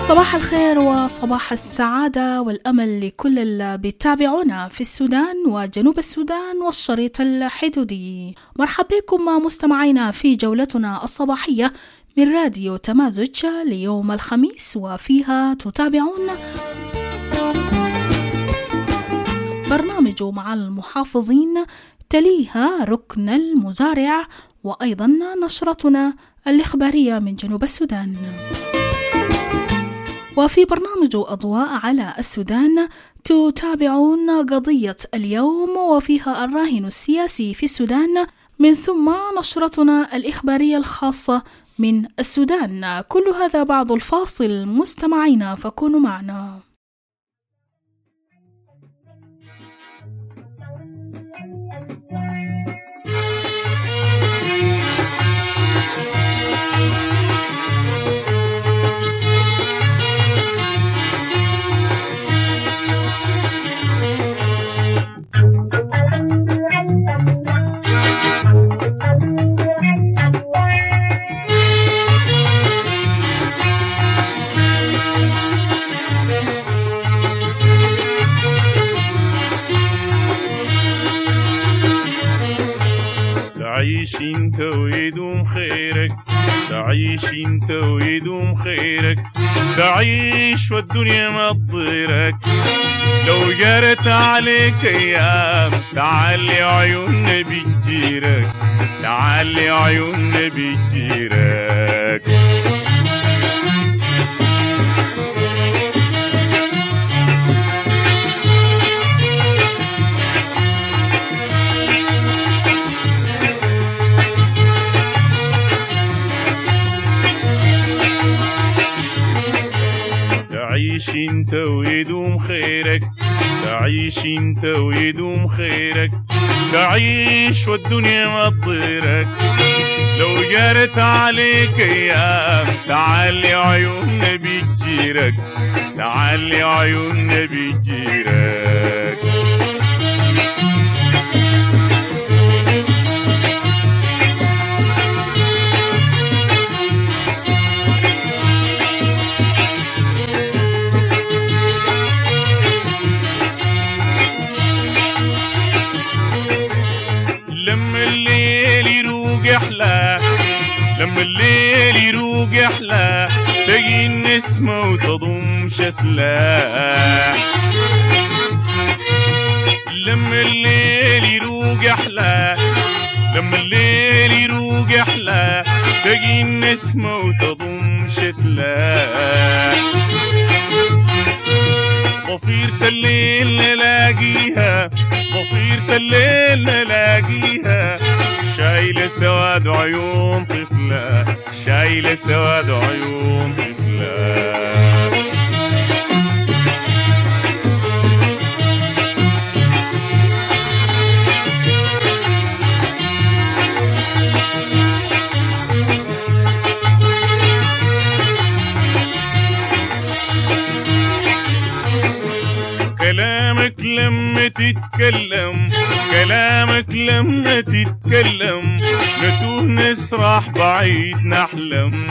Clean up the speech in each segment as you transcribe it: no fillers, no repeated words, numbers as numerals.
صباح الخير وصباح السعادة والأمل لكل اللي بيتابعونا في السودان وجنوب السودان والشريط الحدودي. مرحبا بكم مستمعينا في جولتنا الصباحية من راديو تمازج ليوم الخميس، وفيها تتابعون برنامج مع المحافظين، تليها ركن المزارع، وأيضا نشرتنا الإخبارية من جنوب السودان. وفي برنامج أضواء على السودان تتابعون قضية اليوم وفيها الراهن السياسي في السودان، من ثم نشرتنا الإخبارية الخاصة من السودان. كل هذا بعد الفاصل مستمعينا، فكونوا معنا. تعيش انت ويدوم خيرك، تعيش انت ويدوم خيرك، تعيش والدنيا ما تضيرك. لو جرت عليك ايام تعال عيوننا بتجيرك، تعال عيوننا بتجيرك. تعيش انت ويدوم خيرك، تعيش انت ويدوم خيرك، تعيش والدنيا ما تضيرك. لو جرت عليك ايام تعال عيوننا بتجيرك، تعال عيوننا بتجيرك. لما الليل يروق احلى، لما الليل يروق احلى، تلاقي النسمة وتضم شتلا. لما الليل يروق احلى، لما الليل يروق احلى، تلاقي النسمة وتضم شتلا. ضفيرة الليل نلاقيها، ضفيرة الليل نلاقيها، شايلة سواد عيون طفلة، شايلة سواد عيون طفلة. كلامك لما تتكلم، كلامك لما تتكلم، نتوه نسرح بعيد نحلم.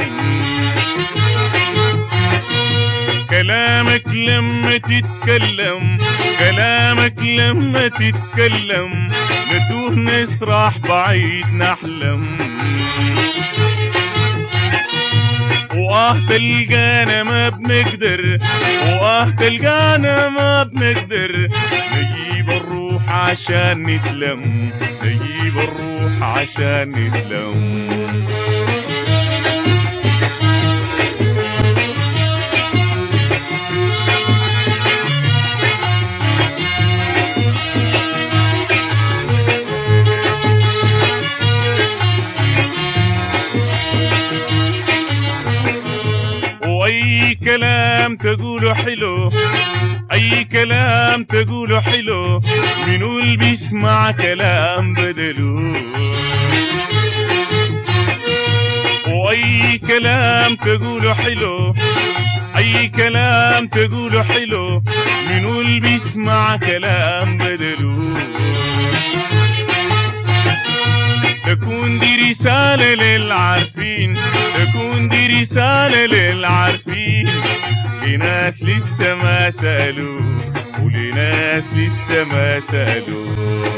كلامك لما تتكلم، كلامك لما تتكلم، نتوه نسرح بعيد نحلم. تلقانا ما بنقدر، تلقانا ما بنقدر، نجيب الروح عشان نتلم، نجيب الروح عشان نتلم. أي كلام تقوله حلو، أي كلام تقوله حلو، منو اللي بيسمع كلام بدلو. وأي كلام تقوله حلو، أي كلام تقوله حلو، منو اللي بيسمع كلام بدلو. تكون دي رسالة للعارفين، تكون دي رسالة للعارفين، لناس لسه ما سألوا ولناس لسه ما سألوا.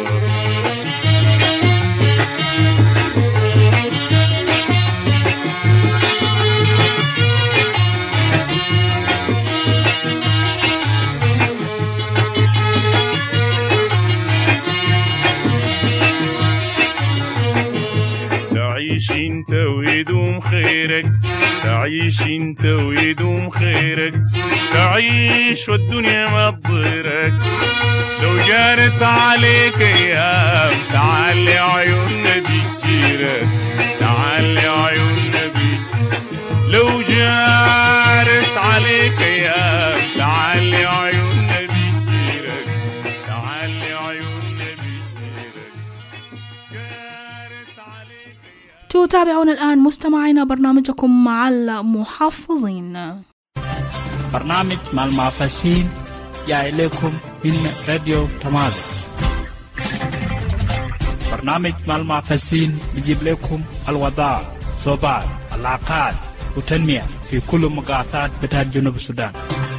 تعيش انت ويدوم خيرك، تعيش انت ويدوم خيرك، تعيش والدنيا ما تضيرك. لو جارت عليك ايام تعالي عيوننا بتجيرك، تعالي عيوننا لو جارت عليك ايام تعالي عيوننا بتجيرك، تعالي عيوننا بتجيرك. جارت عليك ايام. تتابعون الآن مستمعينا برنامجكم مع المحافظين. برنامج مع المحافظين جاء إليكم من راديو تمازن. برنامج مع المحافظين بيجيب لكم الوضع، صوبات، العلاقات وتنمية في كل مقاطعات بتاع جنوب السودان.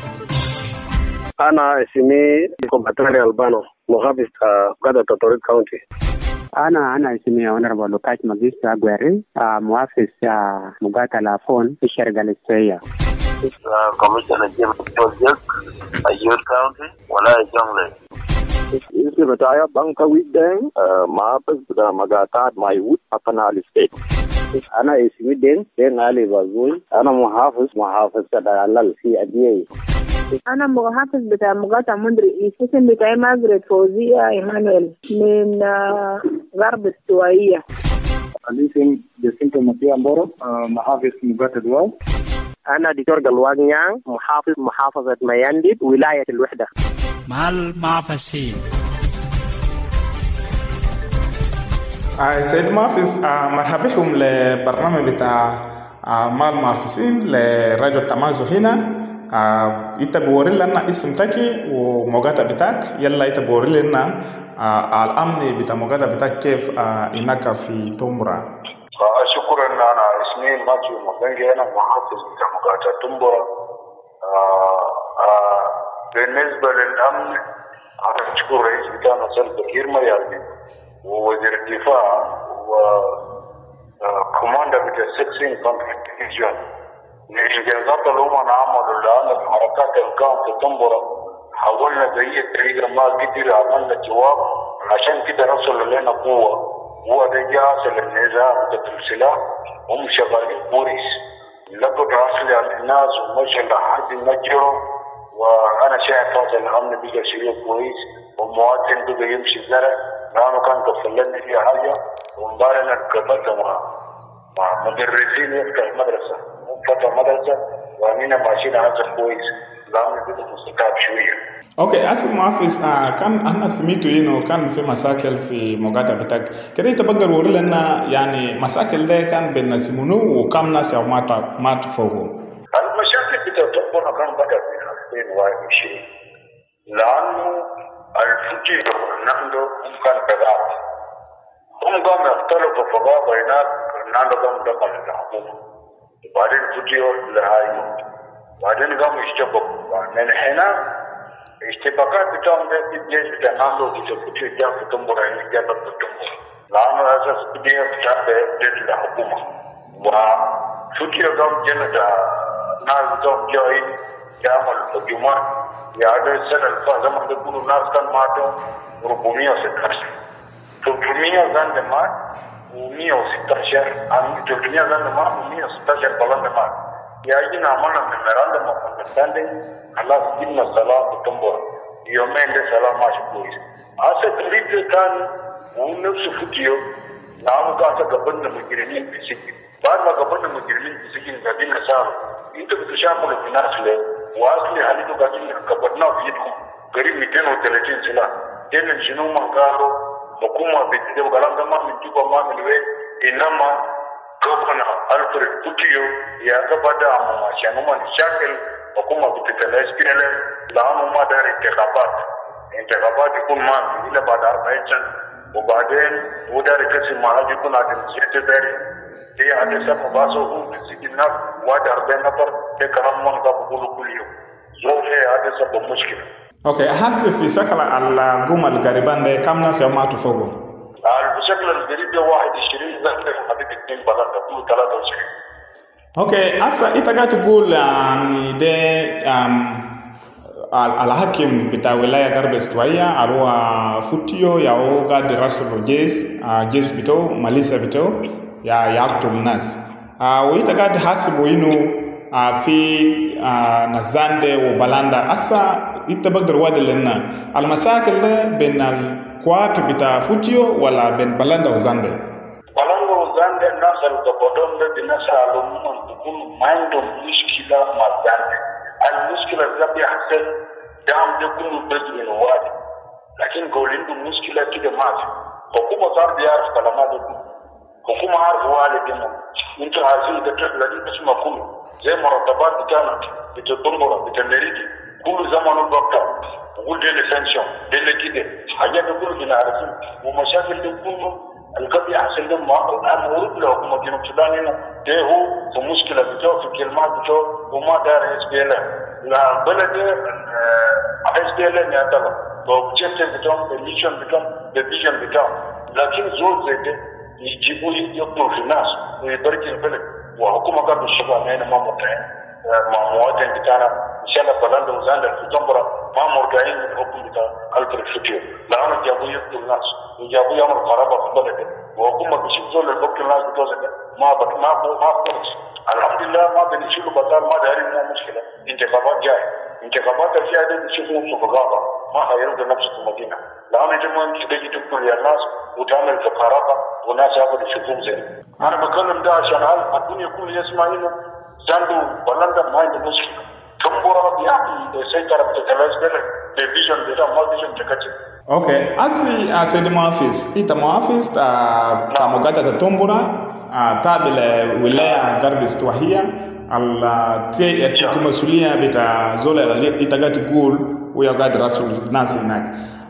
أنا اسمي كومباتري البانو، محافظ قادة تطوريد كاونتي. أنا اسمي Honorable Lukash Magista Guerri, محافظ مقاطعة فون في الشرق الاستوائية. Commissioner James Project, Ayur County, Walai Jonglei. اسمي بتاعي بانكا ويدين، محافظ مقاطعة مايوت أبنال ستيت. أنا اسمي دين علي بازوي، أنا محافظ كدالال في أديي. أنا محافظ بتاع مقاطعة مندري، اسم بتاعي مازريت فوزية إيمانويل من غرب السوائية. الاسم جسنتو مطيع مبورو، محافظ مقاطعة دواو. أنا دكتور قلواق نيان، محافظة ميانديد ولاية الوحدة. مع المحافظين. سيد محافظ، مرحبا بكم لبرنامج بتاع مع المحافظين لراديو تمازو هنا. انت بوري لنا اسم تاكي ومقاطع بتاعك، يلا انت بوري لنا الامن بتاع مقاطع بتاعك كيف هناك في تومبرا. شكرا. انا اسمي ماجو مبنجي، انا محافظ بتاع مقاطعة تومبرا. بالنسبة للامن انا اشكر رئيس بتاعنا سلفا كير مياردي ووزير الدفاع وكوماندر بتاع 16 كونفليكت ديفيجن. الإنجازات اللي هم عملوا الآن الحركات اللي كانت في تومبرا حاولنا بأي طريقة ما قدر عملنا جواب، عشان كده رسل لنا قوة. هو ده جاهز للنظام ضد السلاح، هم شغالين كويس، لقوا راسل على الناس ومشى لحد نجروا. وأنا شايف هذا الأمن بقى شيء كويس، والمواطن بقى يمشي زرع لأنه كان قفل لنا فيها حاجة. ومبارنا كبرت مع مدرسين يفتح المدرسة فترة مدرسة، وأمينا ماشيين هذا كويس، لأنه بده مستقاب شوية. اوكي، اسف محافظ، كان انا سمعت انه كان في مشاكل في مقاطعة بتاعك، كده يتبقى وري لنا يعني مشاكل ده كان بين ناس منو وكم ناس او مات فوقهم. المشاكل بتاعتنا كان بدأت من 2021، لأنه الفجير عنده كان بغاض، هم قاموا يختلفوا في بعض هناك، عنده قام دخل الحكومة، وبعدين فجيروا لهايمون، وبعدين قاموا يشتبكوا. من هنا اشتباكات بتاعهم ده في الجيش بتاع ناندو بتفجير جاب في تومبرا، يعني جابت في تومبرا، لأنه أساس فجير بتاع جيش الحكومة. وفجير قام جند ناس بتاعهم جايين يعمل هجومات. يعني السنة اللي فاتت زمان بيقولوا الناس كان ماتوا 416، 300 زند مات و116 300 زند مات و116 بلند مات. يعني عملنا memorandum of understanding، خلاص جبنا السلام في تومبرا، يومين ده سلام ماشي كويس. هسه تريد كان ونفسه فيديو نعم قاعدة قبلنا مجرمين في السجن، بعد ما قبلنا مجرمين في السجن قاعدين نساهم انتوا بتشاملوا في ناس ليه؟ واصلي حالته قاعدين قبضناه في يدكم قريب 230 سلاح. كان شنو ما قالوا حكومة بتدي وكلام ده ما من جوبا ما من وين، انما كوكنا الفريد بوتيو يا قبضة عمو عشان هم نشاكل حكومة بتتلاش كده، لأنه ما دار انتخابات يكون ما إلا بعد 40 سنة. وبعدين وده ركسي ما هذا يكون عند الجيت باري هي هذا سبب باسو في الناس واحد 40 نفر كلام ما بقوله كل يوم زوج هذا سبب مشكله. اوكي هسه في شكل القوم القريبان ده كم ناس يوم تفوقوا؟ بشكل القريب ده 21 ذكر حبيب 2 بلد كله 23. اوكي هسه انت قاعد تقول يعني ده الحاكم بتاع ولاية غرب استوائية هو فوتيو ياو قاعد يرسل جيس بتاعه ماليسا بتاعه يقتل الناس وانت قاعد تحسبوا انه في نزاندة وبلاندا أسا انت بقدر وادي لنا المشاكل ده بين القوات بتاع فوتيو ولا بين بلاندا وزاندة؟ بلاندا وزاندة الناس القبضون ده الناس العلومون بيكون ما عندهم مشكلة مع زاندة. المشكلة ده بيحصل دام ده كله بدء الوادي لكن قولين عنده مشكلة كده ما في حكومة صار بيعرف كلامات دي حكومة عارف والدنا انتوا عايزين لكن اسمها كله زي مرتبات بتاعنا بتطمر بتمريدي كل زمان الوقت بقول دي لسانشون دي كده حاجات كله بنعرفين ومشاكل دي كله القضية أحسن لهم أنا أريد له حكومة جنوب السودان هنا ده هو في مشكلة بتاعه في كلمات بتاعه وما دار SPLM لا بلد SPLM يعتبر فبجسد بتاعهم الميشن بتاعهم الفيجن بتاعهم لكن زول زي ده يجيبوا يقتلوا في الناس ويبرك البلد وحكومة قبل الشباب هنا ما مرتاحين مع مواطن بتاعنا إن شاء الله بلاندا وزاندة في جنبرة ما مرتاحين من الحكم بتاع ألتر الفتير لأنه جابوا يقتلوا الناس وجابوا يعمل قرابة في البلد وحكومة بيشوف زول الوقت الناس بتوزع ما فرص الحمد لله ما بنشيلوا بطال ما دارين ما مشكلة انتخابات جاي انتخابات الجاية دي بيشوفوا نفسه في الغابة ما هيرجع نفسه في المدينة لأنه جمعين تيجي تقتل يا الناس وتعمل في قرابة والناس ياخذوا يشوفوهم زي أنا بكلم ده عشان الدنيا كل يسمع إنه زاندو بلاندا ما عنده مشكلة تنبورا بيعطي سيطرة بتتلاش بلد الفيجن بتاع ما فيجن تكتب اوكي asidi muafis ita muafis ta mogata ta tombora tabila wilaya garbi stwahia al te masulia bita zola ita gati gul ويا قاعد رسول الناس هناك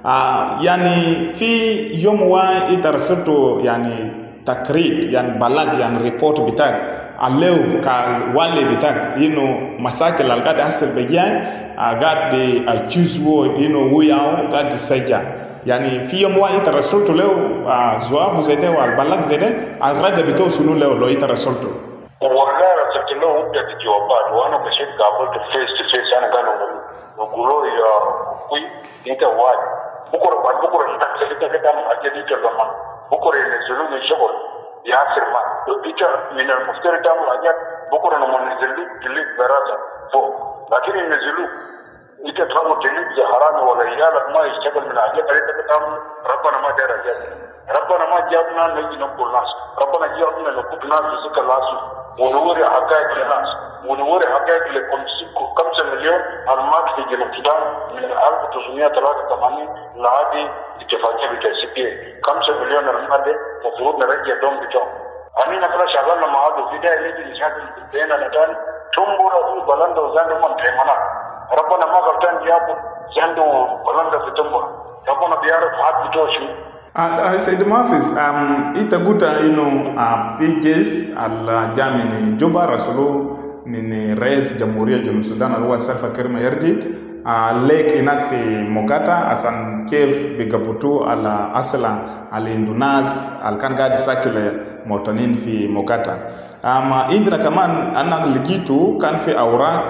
يعني في يوم واحد ارسلته يعني تقرير يعني بلاغ يعني ريبورت بتاعك عليه كوالي بتاعك انه مشاكل اللي قاعد يحصل بيجي قاعد يجوزوا انه وياو قاعد يسجل يعني في يوم واحد ارسلته له جواب زي ده والبلاغ زي ده الرد بتاعه شنو له لو ارسلته والله رسلت له وبدأت الجوابات وانا بشيت قابلت فيس تو فيس انا قالوا نقولوا يا اخوي انت واحد بكره بعد بكره انت كده كده اجي كمان بكره ينزلوا من الشغل ياسر ما انت من المفترض تعمل حاجات بكره لما ننزل لك براسه فوق لكن ينزلوا انت تفهم تجيب زي حرام ولا عيالك ما يشتغل من حاجات انت بتعمل ربنا ما دار حاجات ربنا ما جابنا نجي نقول الناس ربنا جابنا نقول الناس ذكر الناس ونوري حقائق للناس ونوري حقائق لكم 5 مليون المات في جنوب السودان من 1983 لعادي اتفاقية بالتسبيع 5 مليون المات المفروض نرجع دوم بتوع أمين أكلا شغلنا مع هذا في ده اللي نشاهد بيننا نتان تنبورا في بلاندا وزاندو من تيمانا ربنا ما غلطان جابوا زاندو بلاندا في تنبورا ربنا بيعرف حد بتوع شو سيد محافظ انت قلت انه في جيش الجامعي جوبا رسلوا من رئيس جمهورية جنوب السودان اللي هو سلفا كير ميرديت ليك هناك في موغاتا عشان كيف بيقبطوا على اصلا على اندوناس اللي كان قاعد يساكل مواطنين في موغاتا عندنا كمان انا لقيته كان في اوراق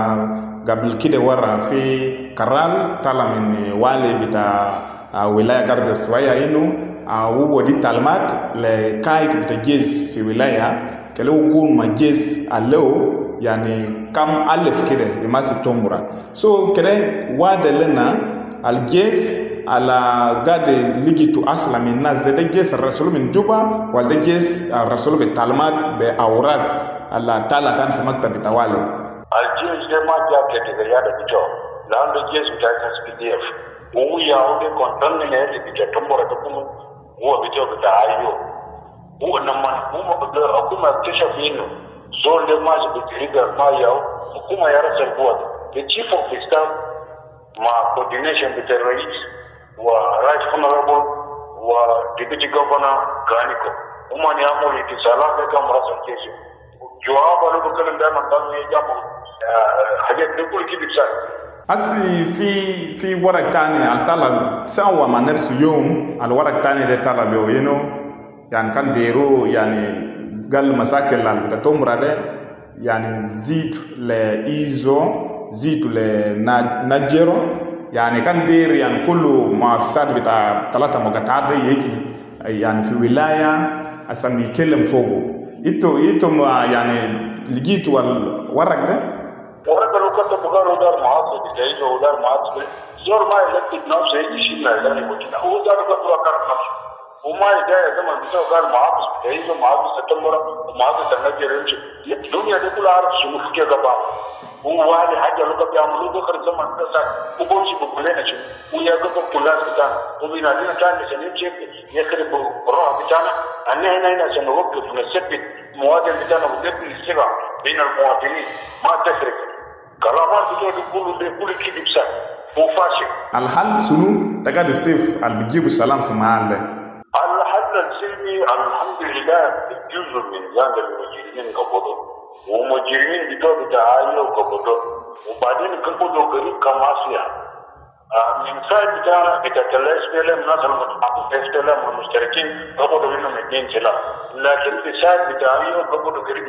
قبل كده ورا في كرال طلع من والي بتاع ولاية غرب استوائية إنه هو دي تعليمات لقائد بتجيز في ولاية كله يكون مجيز عليه يعني كم ألف كده يماسك تومرا كده وعد لنا الجيز على قاعد لقيتو أصلا من الناس ده جيز الرسول من جوبا وده جيز الرسول بالتعليمات بأوراق على تالا كان في مكتب بتوالي الجيز ده ما جاب كاتيجوريات بتوع لأن الجيز بتاع SPDF هو ياودي كونترن اللي بيجتمبر تكون هو بتاعه هو لما حكومة اكتشف انه زول ده ماشي بتريجر ما ياو حكومة يرسل بواد the chief of the staff مع coordination بتاع الرئيس ورايت honorable وديبيتي جوفرنر غانيكو هم يعملوا اتصالات كم راسل كيسو جواب أنا بكلم دائما ضمن يجابوا حاجات نقول كده بسال أصلي في ورق تاني الطلب سوى ما نفس يوم الورق تاني ده طلب يوينو يعني كان ديرو يعني قال مشاكل اللي بتتمر ده يعني زيد لإيزو زيد لنجرو يعني كان دير يعني كله معافسات بتاع 3 مقاطعات يجي يعني في ولاية أصلا يتكلم فوقه إنتم يعني لقيتوا الورق ده؟ ورق لو كنت بقارو دار معاصر بتاعيزه ودار معاصر زور ما يلقيت نفسه يشيل لا يمكن هو دار كنت بقار نفسه وما يدعي زمان بتاعه قال معاصر بتاعيزه معاصر ستمبر ومعاصر تنجر يمشي الدنيا دي كلها عارف شنو في كده بقى هو هذه حاجة لو كان يعملوا بكرة زمان تسع وبوشي بقولنا شو وياقفوا كلها بتاعنا وبينادينا كان عشان يمشي يخرب الروح بتاعنا أن هنا عشان نوقف ونثبت مواطن بتاعنا ونبني السبع بين المواطنين ما تفرق كلامات بتوع كل كده بسا هو فاشل. الحل شنو؟ تقعد السيف اللي بتجيب السلام في محله. الحل السلمي الحمد لله جزء من ذنب المجرمين قبضوا ومجرمين بتوع عائلة وقبضوا وبعدين قبضوا قريب كماسيا من ساعة بتاعتلاش بيلم ناس المتحقق بيلم المشتركين قبضوا منهم 2 سلاح لكن في ساعة بتاعية قبضوا قريب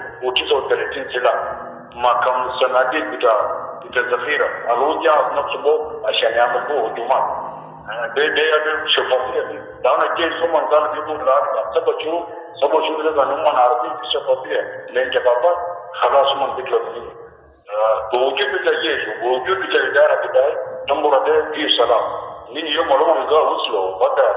239 سلاح ما كم الصناديق بتاع الذخيرة الوجه نفسه عشان يعمل به هجومات ده شفافية ده أنا جاي سوما قال بيقول العرب سبع شهور لذا نمان عربي في شفافية الانتخابات خلاص من بيطلبين بوجود بتاع جيش وبوجود بتاع إدارة بتاعي نمبر ده في سلام من يوم لهم نقا وصلوا بدأ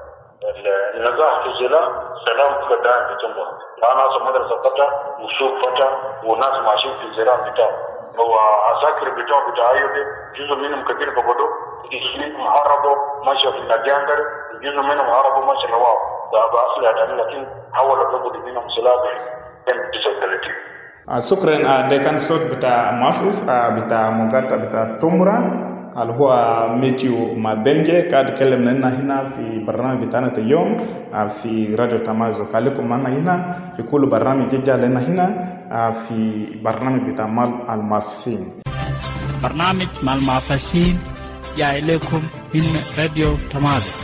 النجاح في سلام كل دائم بتنبه أنا مدرسة فتح وسوق فتح وناس ماشيين في الزراعة بتاع وعساكر بتاعي جزء منهم كثير قبضوا جزء منهم هربوا ماشي في النجاندر جزء منهم هربوا ماشي نواب ده بأصل يعني لكن حاولوا قبضوا منهم سلاح كان 39. شكرا. ده كان صوت بتاع محافظ بتاع مقاطعة بتاع تومرا اللي هو ميتيو مابنجي قاعد يكلمنا هنا في برنامج بتاعنا اليوم في راديو تمازو. خليكم معنا هنا في كل برنامج يجي لنا هنا في برنامج بتاع مال المعافسين. برنامج مال المعافسين جاي لكم من راديو تمازو.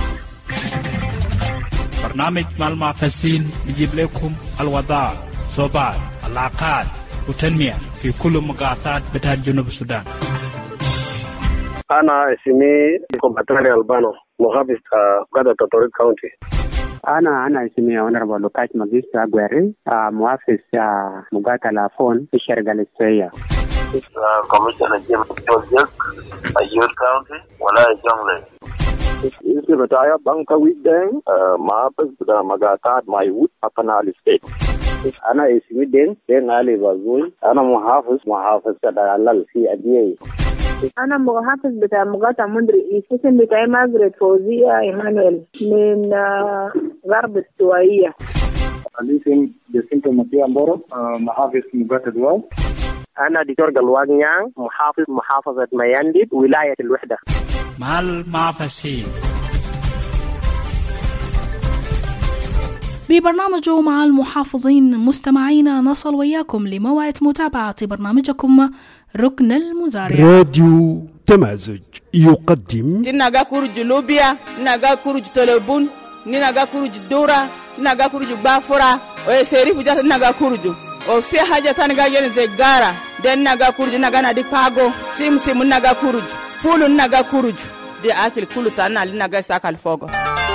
برنامج مال المعافسين بيجيب لكم الوضع صوبات العقاد وتنمية في كل مقاطعات بتاع جنوب السودان. أنا اسمي كومباتري ألبانو محافظ قادة تطوريق كاونتي. أنا اسمي أونربل لوكاش ماجيستا أغواري محافظ مقاطعة لافون في الشرق الإسرائيلية. كوميشنر جيمس جوزيك أيور كاونتي ولا جونغلي. اسمي بتاعي بانكا ويدين محافظ بتاع مقاطعة مايوت أبنال ستيت. أنا اسمي دين علي بازوي. أنا محافظ كدالال في أديي. أنا محافظ بتاع مقاطعة مندري اسم بتاعي مازريت فوزية إيمانويل من غرب السوائية. الاسم جسنتو ماتيا مبورو محافظ مقاطعة دواو. أنا دكتور قلوان نيان محافظة ميانديد ولاية الوحدة. مع المعافسين. ببرنامجه مع المحافظين مستمعينا نصل وياكم لموعد متابعة برنامجكم ركن المزارع. راديو تمازج يقدم ناغا كورج لوبيا ناغا كورج تلبون ناغا كورج دورا ناغا كورج بافورا وسيريف جات ناغا كورج وفي حاجة تانغا ين زغارا دين ناغا كورج ناغا نادي باغو سيم ناغا كورج فول ناغا كورج دي اكل كل تانا ناغا ساكال فوغو.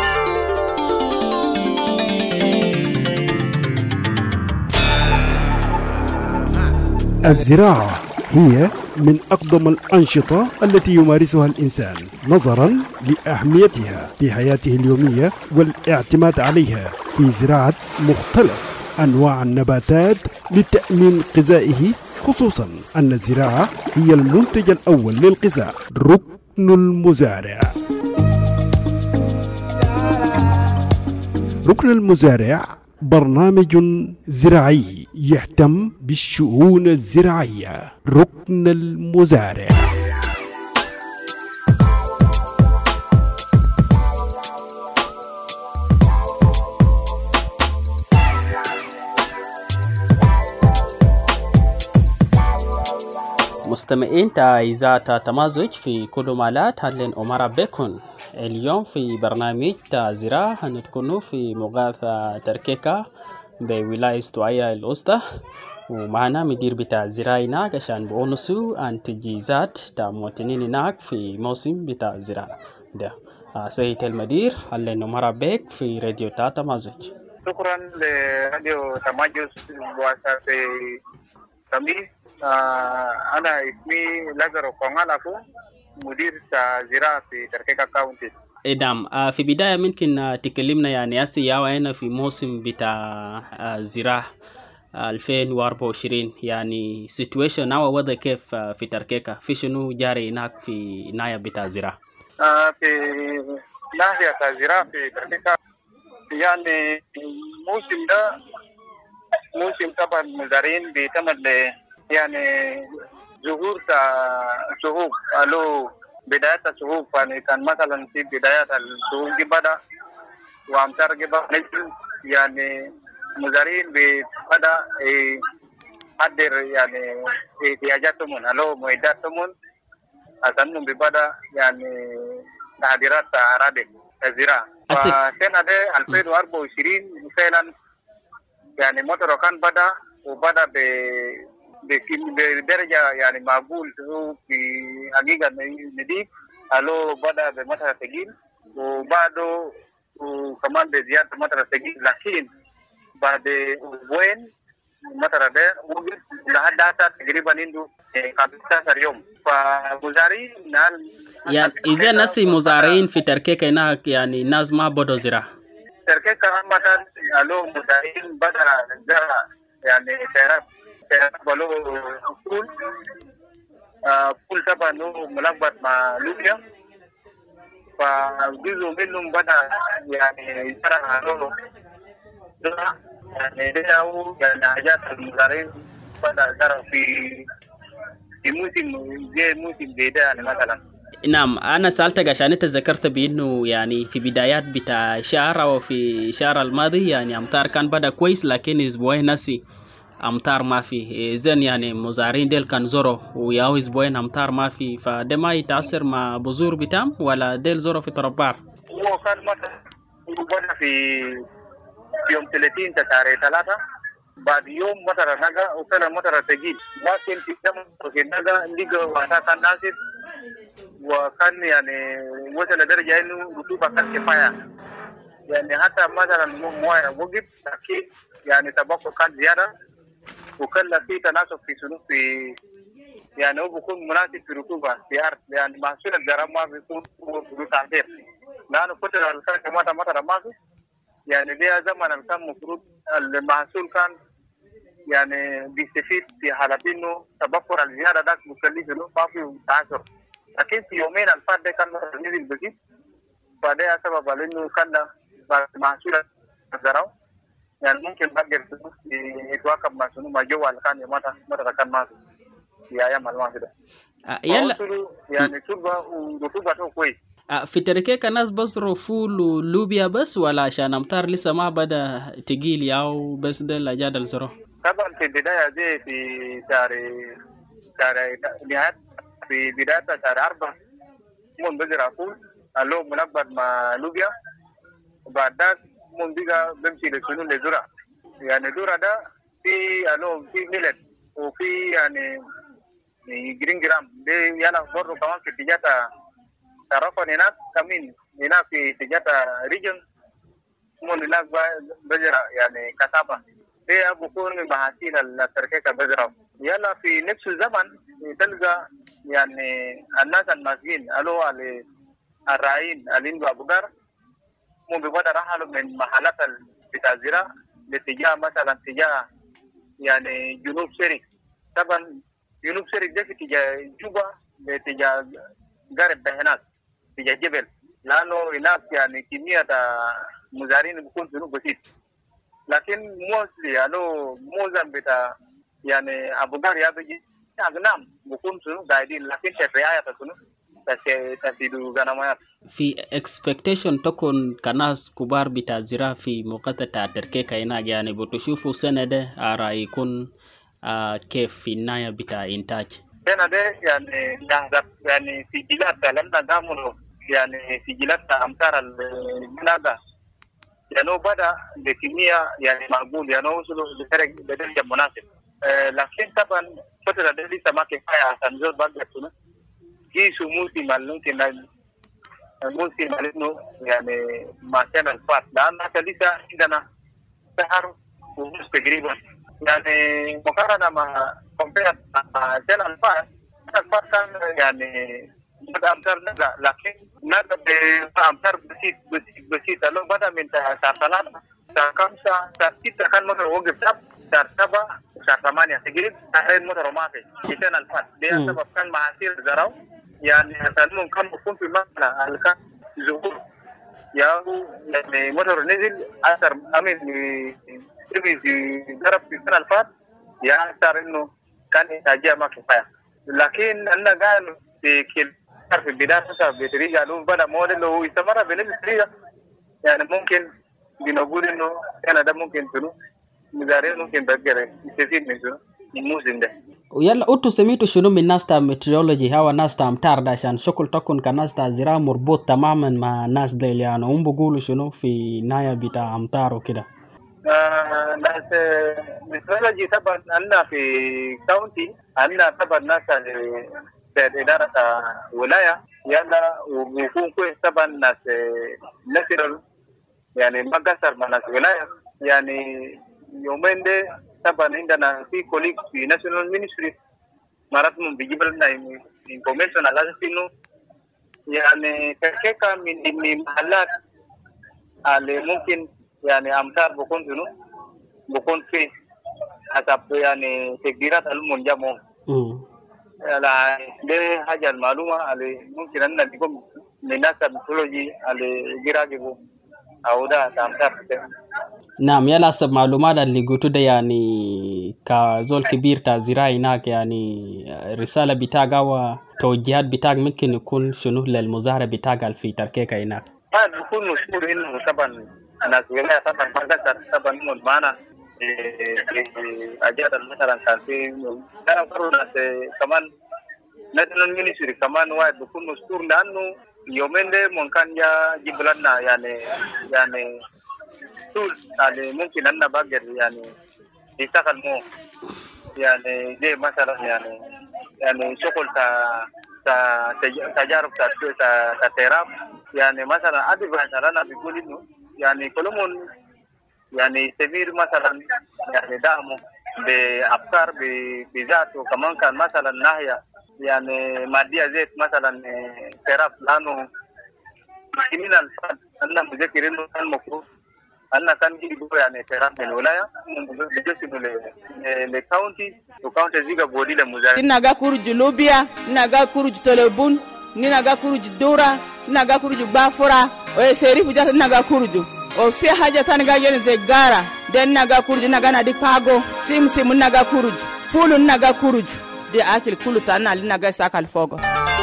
الزراعة هي من أقدم الأنشطة التي يمارسها الإنسان نظرا لأهميتها في حياته اليومية والاعتماد عليها في زراعة مختلف أنواع النباتات لتأمين غذائه، خصوصا أن الزراعة هي المنتج الأول للغذاء. ركن المزارع. ركن المزارع برنامج زراعي يهتم بالشؤون الزراعية. ركن المزارع. مستمعين إذاعة تمازج في كل مالات هلين أمارا بكون. اليوم في برنامج زراعة هنكون في مغاثة تركيكا بولاية استوائية الوسطى، ومعنا مدير بتاع الزراعة هناك عشان بونسوا عن تجهيزات تاع مواطنين هناك في موسم بتاع الزراعة ده. سيد المدير هلين أمارا بك في راديو تمازج. شكرا لراديو تمازج واسطة كمي. أنا اسمي لازارو كونغالافو، مدير زراعة في تركيكا كاونتي. نعم، في بداية ممكن تكلمنا يعني هسه هنا في موسم بتاع زراعة 2024، يعني situation أو وضع كيف في تركيكا؟ في شنو جاري هناك في ناحية بتاع زراعة؟ في ناحية زراعة في تركيكا يعني موسم ده موسم طبعا مزارعين بيتمد يعني ظهور شهوب ألو بداية الشهوب، يعني كان مثلا في بداية الشهوب دي بدأ وأمطار جبا نزل، يعني مزارعين بدأ يقدر يعني احتياجاتهم ألو معداتهم عشان ببدأ يعني تعبيرات أراضي الزراعة. فسنة ده 2024 فعلا يعني مطر كان بدأ وبدأ بدرجة يعني معقول في حقيقة نضيف، ألو بدأ بمطر ثقيل وبعده وكمان بزيادة مطر ثقيل، لكن بعد أسبوعين مطر ده وقف لحد هسه تقريبا عنده 15 يوم. فمزارعين يعني إذا ناس مزارعين في تركيكا هناك يعني الناس ما بدوا زراعة تركيكا عامة، ألو مزارعين بدأ زراعة يعني بلو فول طبعا ملخبط مع لوبيا، فجزء منهم بدأ يعني يزرع يعني ده يعني حاجات المزارعين بدأ يزرع في موسم زي ده يعني مثلا. نعم، أنا سألتك عشان أنت ذكرت بأنه يعني في بدايات بتاع شهر أو في الشهر الماضي يعني أمطار كان بدأ كويس، لكن أسبوعين ناسي أمطار ما في. إذن يعني مزارعين ديل كان زورو وياو أسبوعين أمطار ما في، فده ما يتأثر مع بذور بتاعهم ولا ديل زورو في تربار؟ هو كان مثلا بدأ في يوم 30 تاريخ 3 بعد يوم مطر نجا وكان مطر ثقيل، لكن في زمن نجا لقى وقتها كان ناسف وكان يعني وصل لدرجة إنه رطوبة كان كفاية، يعني حتى مثلا مويه وقف، لكن يعني تبقى كان زيادة وكان في تناسب في سلوك في يعني هو بيكون مناسب في رطوبة في أرض، يعني محصول الزراعة ما بيكون تعبير، لأنه فترة الكان كمان مطر ما في يعني ليها زمن كان المفروض المحصول كان يعني بيستفيد في حالة إنه تبقى الزيادة ده مخلي سلوك ما في تعثر، لكن في يومين الفات ده كان نزل بسيط، فده سبب لأنه كان محصول الزراعة يعني ممكن بقدر يتواكب مع شنو ما جوا اللي كان متى كان ما في أيام الماضية ده. يلا يعني تربة ورطوبة كويس. في تركيكا الناس بصروا فول ولوبيا بس ولا عشان أمطار لسه ما بدأ تقيل أو بس ده اللي جاد الزراعة؟ طبعا في البداية دي في شهر نهاية في بداية شهر 4 من بزرع فول اللو ملخبط مع لوبيا، وبعد ذلك من بيجا بمشي لسنون لزرع، يعني زرع ده في ألو في ميلت وفي يعني جرين جرام دي يلا برضو كمان في اتجاه تعرفون هناك كمين هناك في اتجاه ريجن من هناك بزرع يعني كتابة دي بكون من محاصيل التركيكا بزرع. يلا في نفس الزمن تلقى يعني الناس المسجين ألو الراعين الإندو أبوغار مو بيبدأ رحلوا من محلات بتاع الزراعة لاتجاه مثلا اتجاه يعني جنوب سري، طبعا جنوب سري ده في اتجاه جوبا لاتجاه غرب ده هناك اتجاه جبل، لأنه هناك يعني كمية مزارعين بيكون جنوب بسيط، لكن موسلي ألو موزن بتاع يعني أبوغار يا بيجي أغنام بيكون شنو قاعدين، لكن الرعاية شنو تفيدوا غنمات. في expectation تكون كناس كبار بتاع زراعة في مقاطعة تركيكا هناك، يعني بتشوفوا سنة ده راح يكون كيف في النهاية بتاع إنتاج؟ هنا ده يعني نهدف يعني سجلات لما داموا يعني سجلات أمتار البلاد يعني بدأ بكمية يعني معقول يعني وصلوا لدرجة مناسب لكن طبعا فترة دي لسه ما كفاية عشان زود بقدر سنة جيسوا موسم لأنه يعني ما كان الفات لأن لسه عندنا شهر ونص تقريبا يعني مقارنة مع كومبير سنة الفات كان يعني بدأ أمتار نزل لكن نزل بأمتار بسيطة لو بدأ من شهر 3 شهر 5 شهر 6 كان مطر وقف شهر 7 شهر 8 تقريبا شهرين مطر ما في سنة الفات ده سبب كان معاصير زراو يعني مثلا كان بيكون في مكان الكان ظهور يعني مطر نزل أثر أمين في ضرب في السنة الفات يعني أثر إنه كان إنتاجية ما كفاية لكن أنا قال في البداية بطريقة لو بدأ موديل لو استمر بنفس الطريقة يعني ممكن بنقول إنه أنا ده ممكن شنو مزارعين ممكن بقدر يستفيد من شنو الموسم ده. ويلا أنتوا سميتوا شنو من ناس تاع ميتريولوجي هوا ناس تاع أمطار ده عشان شكل تكون كناس تاع زراعة مربوط تماما مع ناس ديل يعني هم بيقولوا شنو في نهاية بتاع أمطار وكده. ناس ميتريولوجي طبعا عندنا في كاونتي عندنا طبعا ناس في إدارة ولاية يلا وبيكون كويس طبعا ناس نسيرل يعني ما قصر مع ناس ولاية يعني يومين ده طبعا عندنا في كوليك في ناشونال مينستري مراتهم بيجيب لنا انفورميشن على اساس انه يعني كيكا من المحلات اللي ممكن يعني امطار بكون شنو بكون في حسب يعني تقديرات المنجمه لا ده حاجه المعلومه اللي ممكن ان نقوم من ناس الميثولوجي اللي يراقبوا او ده امطار. نعم يلا حسب معلومات اللي قلتوا ده يعني كزول كبير تاع زراعي هناك يعني رسالة بتاعها وتوجيهات بتاعك ممكن يكون شنو للمزارع بتاعها في تركيكا هناك؟ بكون مشهور إنه طبعا ناس ولاية طبعا ما قدر طبعا إنه معنا أجاد مثلا كان في كانوا كانوا ناس كمان ناشونال مينستري كمان واحد بكون مشهور لأنه يومين ده ممكن يجيب لنا يعني طول يعني ممكن أن بقدر يعني يشتغل مو يعني زي مثلا يعني شغل تجارب تجارب يعني مثلا أدي مثلا بيقول إنه يعني كلهم يعني يستمر مثلا يعني دعمه بأفكار بذاته كمان كان مثلا ناحية يعني مادية زيت مثلا تجارب لأنه من الفن أنا مذكر إنه كان مفروض أنا كان يجيبوا يعني تجارب من الولاية بجسمه لكاونتي وكاونتي زيجا بودي لمزارع. ناقا كورج لوبيا ناقا كورج تلبون ناقا كورج دورا ناقا كورج بافورا ويسيري فجأة ناقا كورج وفي حاجة تانية جاية زي غارة دين ناقا كورج ناقا نادي باغو سيم ناقا كورج فول ناقا كورج دي أكل كله تانا لناقا ساكال فوقو.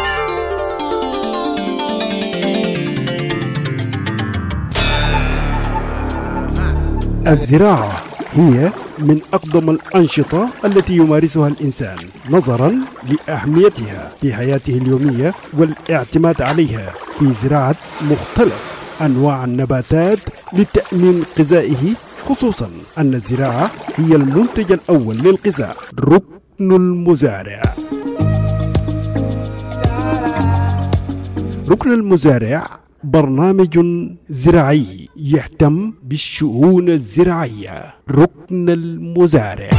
الزراعة هي من أقدم الأنشطة التي يمارسها الإنسان نظرا لأهميتها في حياته اليومية والاعتماد عليها في زراعة مختلف أنواع النباتات لتأمين غذائه، خصوصا أن الزراعة هي المنتج الأول للغذاء. ركن المزارع. ركن المزارع برنامج زراعي يهتم بالشؤون الزراعية. ركن المزارع.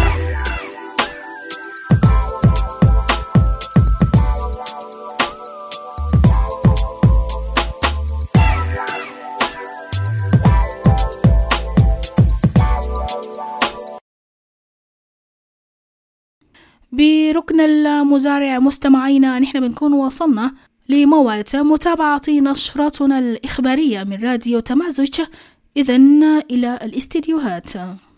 بركن المزارع مستمعينا نحن بنكون وصلنا لموعد متابعة نشرتنا الإخبارية من راديو تمازج. إذن إلى الاستديوهات.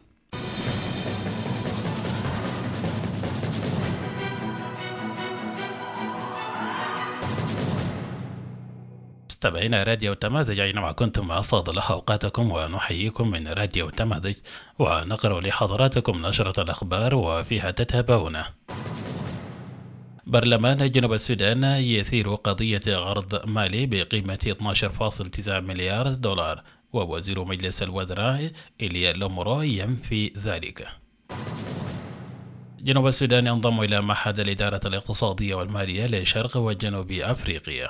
مستمعينا راديو تمازج أينما كنتم أسعد الله أوقاتكم ونحييكم من راديو تمازج ونقرأ لحضراتكم نشرة الأخبار وفيها تتابعون. برلمان جنوب السودان يثير قضية غرض مالي بقيمة 12.9 مليار دولار، ووزير مجلس الوزراء إيليا لومورو ينفي ذلك. جنوب السودان ينضم إلى معهد الإدارة الاقتصادية والمالية لشرق وجنوب أفريقيا.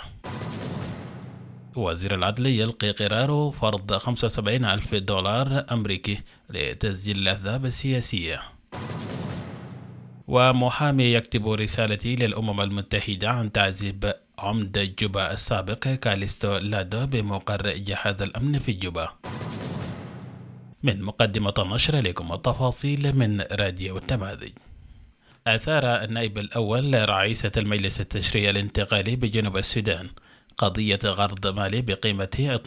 وزير العدل يلقي قرار فرض 75,000 دولار أمريكي لتسجيل الأحزاب السياسية. ومحامي يكتب رسالة للأمم المتحدة عن تعذيب عمدة جوبا السابق كاليستو لادو بمقر جهاز الأمن في جوبا. من مقدمة النشر لكم التفاصيل من راديو التماذج. أثار النائب الأول لرئيسة المجلس التشريعي الانتقالي بجنوب السودان قضية غرض مالي بقيمة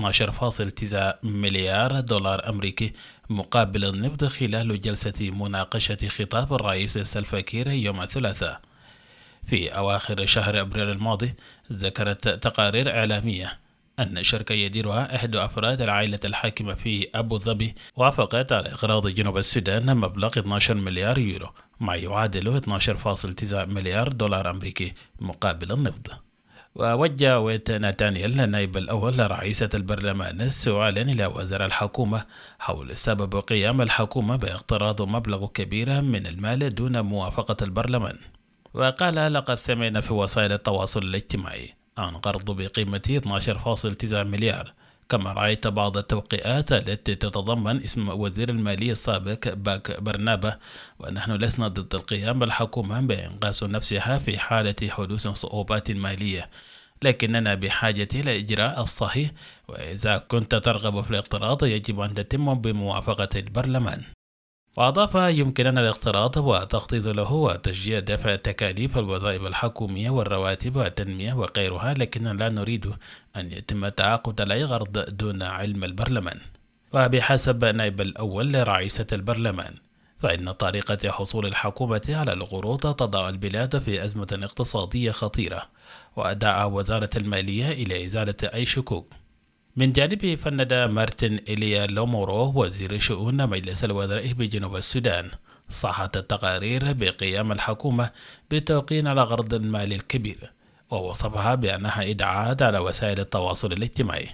12.9 مليار دولار أمريكي مقابل النفط خلال جلسة مناقشة خطاب الرئيس سلفا كير يوم الثلاثاء. في أواخر شهر أبريل الماضي ذكرت تقارير إعلامية أن شركة يديرها أحد أفراد العائلة الحاكمة في أبو ظبي وافقت على إقراض جنوب السودان مبلغ 12 مليار يورو ما يعادل 12.9 مليار دولار أمريكي مقابل النفط. ووجه ويت ناتانيال النائب الأول لرئيسة البرلمان سؤالا إلى وزير الحكومة حول سبب قيام الحكومة باقتراض مبلغ كبير من المال دون موافقة البرلمان. وقال لقد سمعنا في وسائل التواصل الاجتماعي عن قرض بقيمة 12.9 مليار، كما رأيت بعض التوقيعات التي تتضمن اسم وزير المالية السابق باك برنابا، ونحن لسنا ضد القيام بالحكومة بإنقاذ نفسها في حالة حدوث صعوبات مالية، لكننا بحاجة إلى الإجراء الصحيح، وإذا كنت ترغب في الاقتراض يجب أن تتم بموافقة البرلمان. وأضاف يمكننا الاقتراض والتخطيط له وتشجيع دفع تكاليف الوظائف الحكومية والرواتب والتنمية وغيرها، لكننا لا نريد أن يتم تعاقد أي غرض دون علم البرلمان. وبحسب النائب الأول لرئيسة البرلمان فإن طريقة حصول الحكومة على القروض تضع البلاد في أزمة اقتصادية خطيرة، ودعا وزارة المالية إلى إزالة أي شكوك. من جانبه فند مارتن إيليا لومورو وزير شؤون مجلس الوزراء بجنوب السودان صحة التقارير بقيام الحكومة بالتوقيع على غرض المال الكبير، ووصفها بأنها إدعاءات على وسائل التواصل الاجتماعي.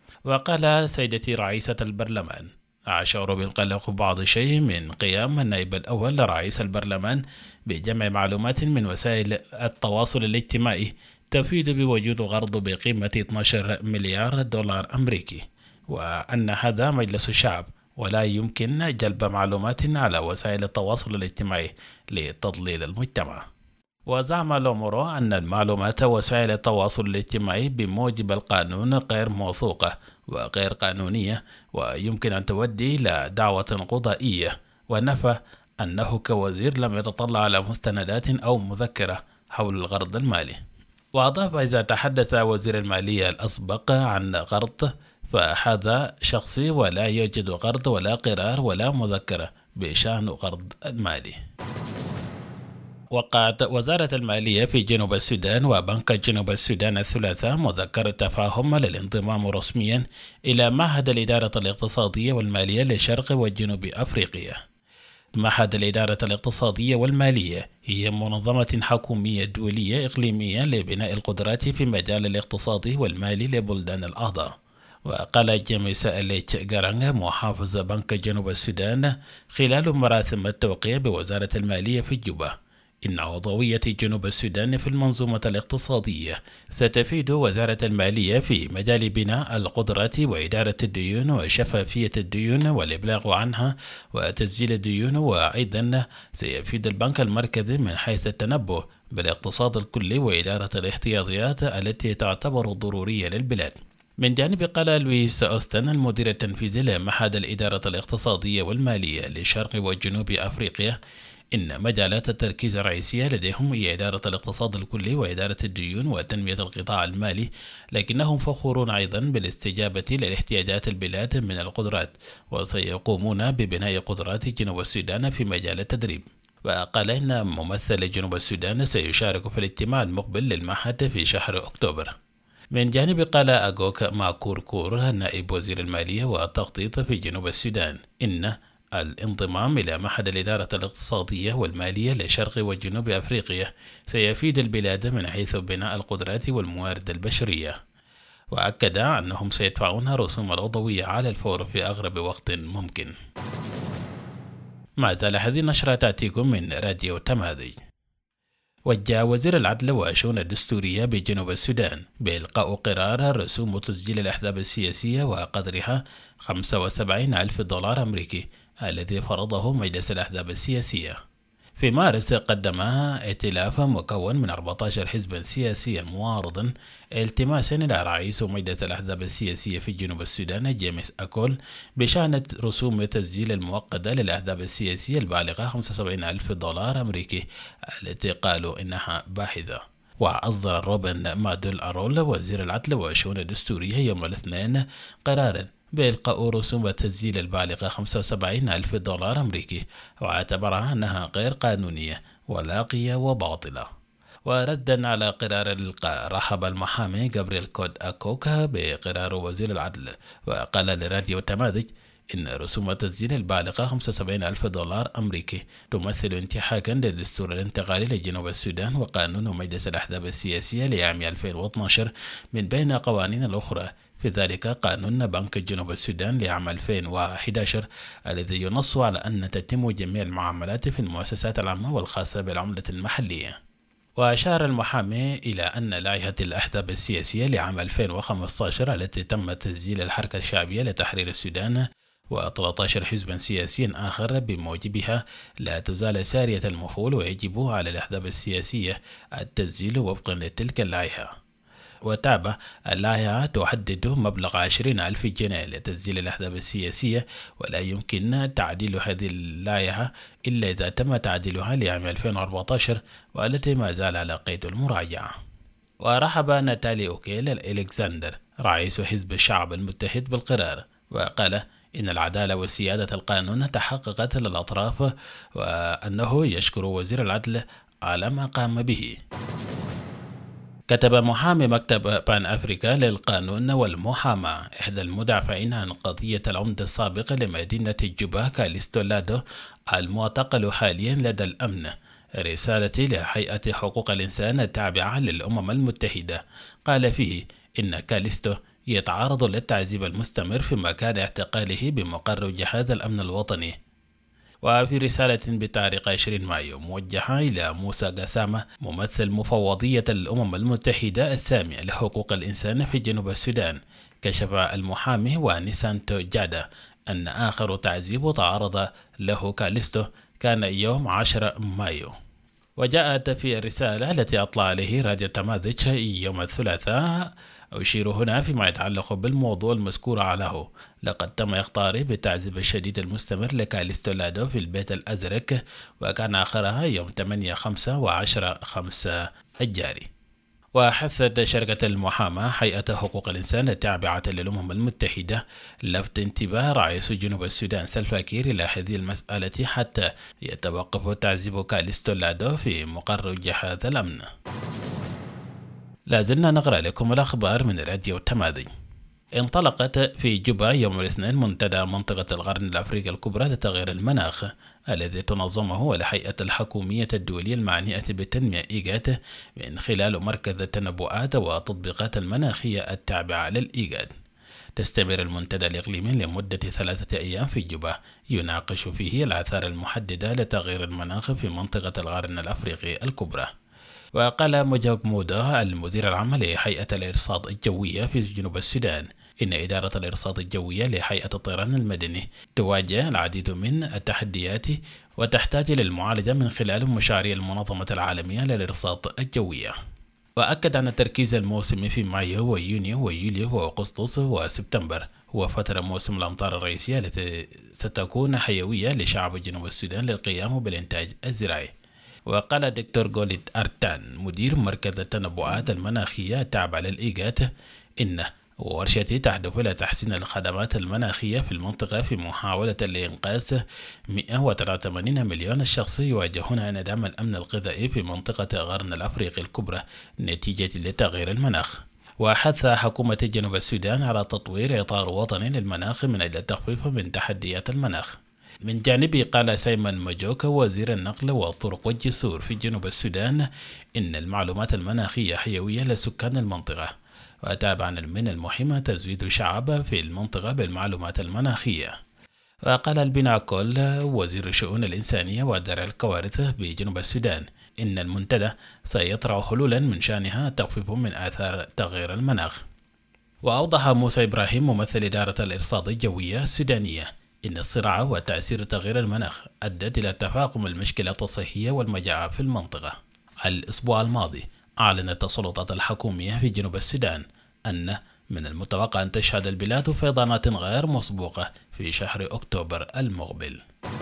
وقال سيدتي رئيسة البرلمان أشعر بالقلق بعض شيء من قيام النائب الأول لرئيس البرلمان بجمع معلومات من وسائل التواصل الاجتماعي تفيد بوجود غرض بقيمة 12 مليار دولار أمريكي، وأن هذا مجلس الشعب ولا يمكن جلب معلومات على وسائل التواصل الاجتماعي لتضليل المجتمع. وزعم لومورو أن المعلومات وسائل التواصل الاجتماعي بموجب القانون غير موثوقة وغير قانونية ويمكن أن تؤدي إلى دعوة قضائية، ونفى أنه كوزير لم يتطلع على مستندات أو مذكرة حول الغرض المالي. وأضاف إذا تحدث وزير المالية الأسبق عن قرض فهذا شخصي ولا يوجد قرض ولا قرار ولا مذكرة بشأن قرض المالي. وقعت وزارة المالية في جنوب السودان وبنك جنوب السودان الثلاثاء مذكرة تفاهم للانضمام رسميا إلى معهد الإدارة الاقتصادية والمالية لشرق وجنوب أفريقيا. معهد الإدارة الاقتصادية والمالية هي منظمة حكومية دولية إقليمية لبناء القدرات في مجال الاقتصاد والمالي لبلدان الأعضاء. وقال جيمس أليتش غارانغ محافظ بنك جنوب السودان خلال مراسم التوقيع بوزارة المالية في جوبا إن عضوية جنوب السودان في المنظومة الاقتصادية ستفيد وزارة المالية في مجال بناء القدرات وإدارة الديون وشفافية الديون والإبلاغ عنها وتسجيل الديون، وأيضا سيفيد البنك المركزي من حيث التنبؤ بالاقتصاد الكلي وإدارة الاحتياطيات التي تعتبر ضرورية للبلاد. من جانب قال لويس أوستن المدير التنفيذي لمعهد الإدارة الاقتصادية والمالية لشرق وجنوب أفريقيا إن مجالات التركيز الرئيسية لديهم هي إدارة الاقتصاد الكلي وإدارة الديون وتنمية القطاع المالي، لكنهم فخورون أيضا بالاستجابة للاحتياجات البلاد من القدرات، وسيقومون ببناء قدرات جنوب السودان في مجال التدريب. وقال إن ممثل جنوب السودان سيشارك في الاجتماع المقبل للمعهد في شهر أكتوبر. من جانب قال أغوك ماكور كور نائب وزير المالية والتخطيط في جنوب السودان إن الانضمام إلى معهد الإدارة الاقتصادية والمالية لشرق وجنوب أفريقيا سيفيد البلاد من حيث بناء القدرات والموارد البشرية. وأكد أنهم سيدفعون رسوم العضوية على الفور في أقرب وقت ممكن. ما زال هذه النشرة تأتيكم من راديو تماذج. وجه وزير العدل والشؤون الدستورية بجنوب السودان بإلقاء قرار رسوم تسجيل الأحزاب السياسية وقدرها $75,000 أمريكي الذي فرضه مجلس الأحزاب السياسية. في مارس قدمها ائتلاف مكون من 14 حزبا سياسيا معارضا التماسا إلى رئيس مجلس الأحزاب السياسية في جنوب السودان جيمس أكول بشأن رسوم تسجيل المؤقتة للأحزاب السياسية البالغة $75,000 أمريكي التي قالوا إنها باهظة. وأصدر روبن مادول أرول وزير العدل والشؤون الدستورية يوم الاثنين قرارا بإلقاء رسوم التسجيل البالغة $75,000 أمريكي، واعتبرها أنها غير قانونية ولاقية وباطلة. وردا على قرار الإلقاء رحب المحامي جابرييل كود أكوكا بقرار وزير العدل، وقال لراديو تماذج إن رسوم التسجيل البالغة $75,000 أمريكي تمثل انتهاكا للدستور الانتقالي لجنوب السودان وقانون مجلس الأحزاب السياسية لعام 2012 من بين قوانين الأخرى، في ذلك قانون بنك جنوب السودان لعام 2011 الذي ينص على أن تتم جميع المعاملات في المؤسسات العامة والخاصة بالعملة المحلية. وأشار المحامي إلى أن لائحة الأحزاب السياسية لعام 2015 التي تم تسجيل الحركة الشعبية لتحرير السودان و13 حزبا سياسيا آخر بموجبها لا تزال سارية المفعول، ويجب على الأحزاب السياسية التسجيل وفقا لتلك اللائحة. وتابع اللائحة تحدد مبلغ 20,000 جنيه لتسجيل الأحزاب السياسية، ولا يمكن تعديل هذه اللائحة إلا إذا تم تعديلها لعام 2014 والتي ما زال على قيد المراجعة. ورحب ناتالي أوكيل الإلكسندر رئيس حزب الشعب المتحد بالقرار، وقال إن العدالة وسيادة القانون تحققت للأطراف، وأنه يشكر وزير العدل على ما قام به. كتب محامي مكتب بان أفريكا للقانون والمحاماة إحدى المدافعين عن قضية العمدة السابق لمدينة جوبا كاليستو لادو المعتقل حاليا لدى الأمن رسالة لهيئة حقوق الإنسان التابعة للأمم المتحدة. قال فيه إن كاليستو يتعرض للتعذيب المستمر في مكان اعتقاله بمقر جهاز الأمن الوطني. وفي رسالة بتاريخ 20 مايو موجهة إلى موسى قسامة ممثل مفوضية الأمم المتحدة السامية لحقوق الإنسان في جنوب السودان، كشف المحامي ونيسانتو جادا أن آخر تعذيب تعرض له كاليستو كان يوم 10 مايو. وجاءت في الرسالة التي أطلع عليه راديو تماذج يوم الثلاثاء. أشير هنا فيما يتعلق بالموضوع المذكور عليه، لقد تم إخطاره بالتعذيب الشديد المستمر لكاليستو لادو في البيت الأزرق، وكان آخرها يوم 8/5 و10/5 الجاري. وحثت شركة المحاماة هيئة حقوق الإنسان التابعة للأمم المتحدة لفت انتباه رئيس جنوب السودان سلفا كير إلى هذه المسألة حتى يتوقف تعذيب كاليستو لادو في مقر جهاز الأمن. لازلنا نقرأ لكم الأخبار من راديو تماذج. انطلقت في جوبا يوم الاثنين منتدى منطقة القرن الأفريقي الكبرى لتغيير المناخ الذي تنظمه الهيئة الحكومية الدولية المعنية بالتنمية إيجاد من خلال مركز التنبؤات والتطبيقات المناخية التابعة للإيجاد. تستمر المنتدى الإقليمي لمدة 3 أيام في جوبا يناقش فيه الآثار المحددة لتغيير المناخ في منطقة القرن الأفريقي الكبرى. وقال موجوك مودا المدير العام لهيئة الإرصاد الجوية في جنوب السودان إن إدارة الإرصاد الجوية لهيئة الطيران المدني تواجه العديد من التحديات وتحتاج للمعالجة من خلال مشاريع المنظمة العالمية للإرصاد الجوية. وأكد أن التركيز الموسمي في مايو ويونيو ويوليو وأغسطس وسبتمبر هو فترة موسم الأمطار الرئيسية التي ستكون حيوية لشعب جنوب السودان للقيام بالإنتاج الزراعي. وقال الدكتور غوليد أرتان مدير مركز التنبؤات المناخية التابع للإيجاد إن ورشتي تهدف إلى تحسين الخدمات المناخية في المنطقة في محاولة لإنقاذ 183 مليون شخص يواجهون انعدام الأمن الغذائي في منطقة القرن الأفريقي الكبرى نتيجة لتغيير المناخ. وحث حكومة جنوب السودان على تطوير إطار وطني للمناخ من أجل التخفيف من تحديات المناخ. من جانبه قال سايمون ماجوكا وزير النقل والطرق والجسور في جنوب السودان إن المعلومات المناخية حيوية لسكان المنطقة، وتابعا من المهم تزويد شعب في المنطقة بالمعلومات المناخية. وقال البناكول وزير الشؤون الإنسانية ودرع الكوارث بجنوب السودان إن المنتدى سيطرح حلولا من شأنها التخفيف من آثار تغيير المناخ. وأوضح موسى إبراهيم ممثل إدارة الإرصاد الجوية السودانية إن الصراع وتأثير تغيير المناخ أدت إلى تفاقم المشكلات الصحية والمجاعة في المنطقة. الأسبوع الماضي أعلنت السلطات الحكومية في جنوب السودان أن من المتوقع أن تشهد البلاد فيضانات غير مسبوقة في شهر أكتوبر المقبل.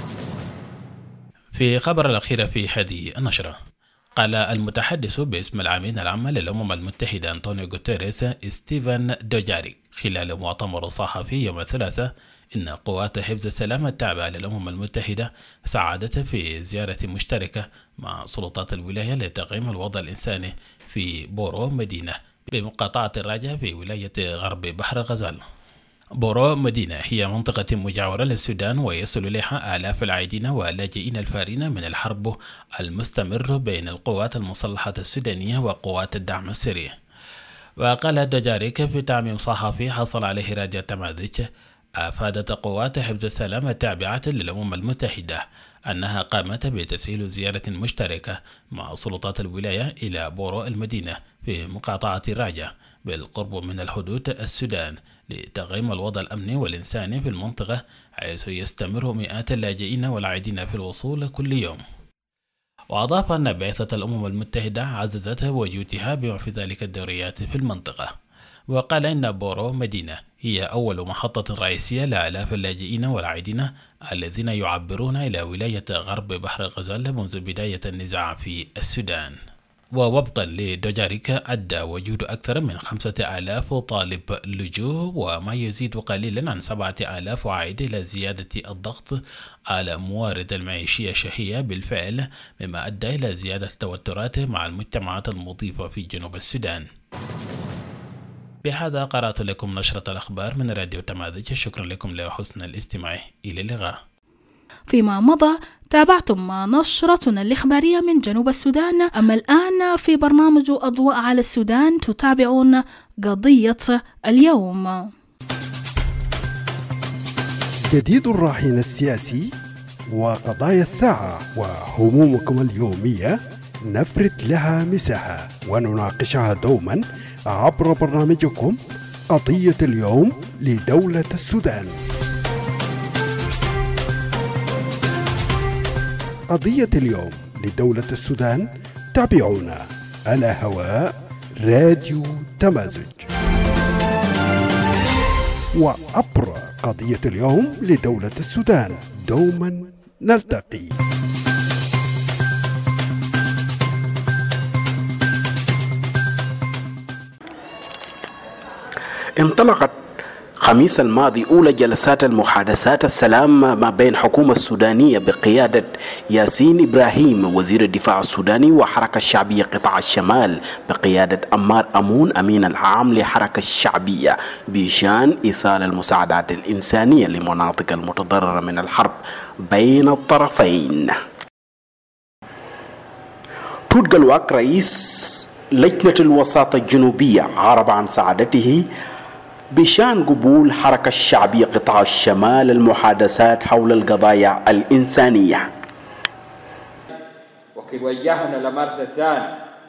في خبر الأخير في هذه النشرة، قال المتحدث باسم الأمين العام للأمم المتحدة أنطونيو غوتيريس ستيفن دوجاريك خلال مؤتمر صحفي يوم الثلاثاء إن قوات حفظ السلام التابعة للأمم المتحدة ساعدت في زيارة مشتركة مع سلطات الولاية لتقييم الوضع الإنساني في بورو مدينة بمقاطعة الراجة في ولاية غرب بحر غزال. بورو مدينة هي منطقة مجاورة للسودان ويصل إليها آلاف العائدين واللاجئين الفارين من الحرب المستمر بين القوات المسلحة السودانية وقوات الدعم السري. وقال دوجاريك في تعميم صحفي حصل عليه راديو تمازيغ، أفادت قوات حفظ السلام التابعة للأمم المتحدة أنها قامت بتسهيل زيارة مشتركة مع سلطات الولاية إلى بورو المدينة في مقاطعة راجة بالقرب من الحدود السودان لتقييم الوضع الأمني والإنساني في المنطقة، حيث يستمر مئات اللاجئين والعائدين في الوصول كل يوم. وأضاف أن بعثة الأمم المتحدة عززت وجودها بما في ذلك الدوريات في المنطقة. وقال إن بورو مدينة هي أول محطة رئيسية لآلاف اللاجئين والعائدين الذين يعبرون إلى ولاية غرب بحر غزال منذ بداية النزاع في السودان. ووفقا لدوجاريك أدى وجود أكثر من 5000 طالب لجوء وما يزيد قليلا عن 7000 عائد إلى زيادة الضغط على موارد المعيشية الشهية بالفعل، مما أدى إلى زيادة التوترات مع المجتمعات المضيفة في جنوب السودان. بهذا قرأت لكم نشرة الأخبار من راديو تمازيغ. شكرا لكم لحسن الاستماع. إلى اللقاء. فيما مضى تابعتم نشرتنا الإخبارية من جنوب السودان. أما الآن في برنامج أضواء على السودان تتابعون قضية اليوم. جديد الراهن السياسي وقضايا الساعة وهمومكم اليومية نفرد لها مساحة ونناقشها دوما عبر برنامجكم قضية اليوم لدولة السودان. قضية اليوم لدولة السودان تابعونا على هواء راديو تمازيغ، وعبر قضية اليوم لدولة السودان دوما نلتقي. انطلقت الخميس الماضي أولى جلسات المحادثات السلام ما بين الحكومة السودانية بقيادة ياسين إبراهيم وزير الدفاع السوداني وحركة الشعبية قطاع الشمال بقيادة أمار أمون أمين العام لحركة الشعبية بشأن إيصال المساعدات الإنسانية لمناطق المتضررة من الحرب بين الطرفين. تود الواك رئيس لجنة الوساطة الجنوبية عرب عن سعادته بشان قبول حركة الشعبية قطاع الشمال المحادثات حول القضايا الإنسانية. وقد وجهنا لمرسى الثاني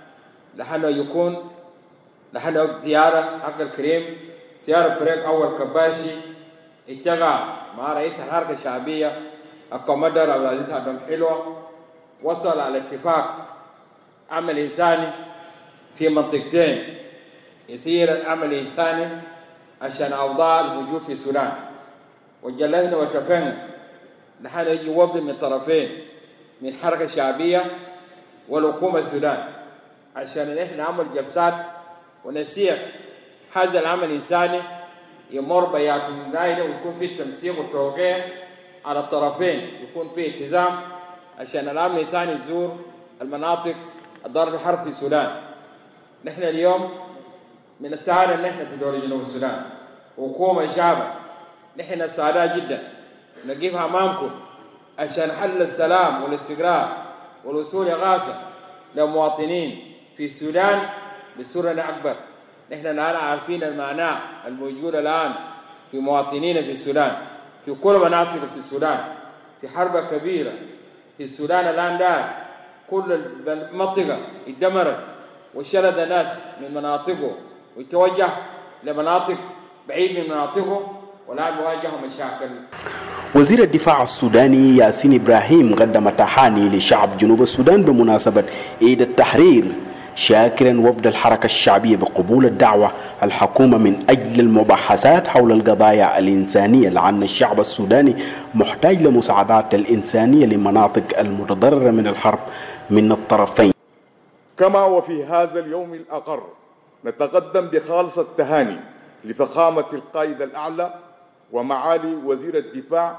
نحن زيارة عقد الكريم زيارة فريق أول كباشي اتفق مع رئيس الحركة الشعبية الكومندر عبد العزيز عبد حلوة، وصل على اتفاق عمل إنساني في منطقتين يصير العمل الإنساني عشان أوضاع الوجود في السودان. وجلسنا واتفقنا نحن يجي وفد من طرفين من الحركة الشعبية والحكومة السودان عشان نحن نعمل جلسات ونسير هذا العمل الإنساني يمر بياكم دايرة ويكون فيه التنسيق والتوقيع على الطرفين، يكون فيه التزام عشان العمل الإنساني يزور المناطق الضرر الحرب في السودان. نحن اليوم من السعادة ان نحن في دولة جنوب السودان وحكومة شعبة، نحن سعداء جدا نقف امامكم عشان حل السلام والاستقرار والوصول إغاثة لمواطنين في السودان بصورة أكبر. نحن الآن عارفين المعنى الموجود الآن في مواطنين في السودان في كل مناطق في السودان، في حرب كبيرة في السودان الآن دار كل المنطقة اتدمرت وشرد الناس من مناطقه ويتوجه لمناطق بعيد من مناطقه والآن يواجه مشاكل. وزير الدفاع السوداني ياسين إبراهيم قدم تحاني لشعب جنوب السودان بمناسبة عيد التحرير، شاكرا وفد الحركة الشعبية بقبول الدعوة الحكومة من أجل المباحثات حول القضايا الإنسانية، لأن الشعب السوداني محتاج لمساعدات الإنسانية لمناطق المتضررة من الحرب من الطرفين. كما وفي هذا اليوم الأقر نتقدم بخالص التهاني لفخامة القائد الأعلى ومعالي وزير الدفاع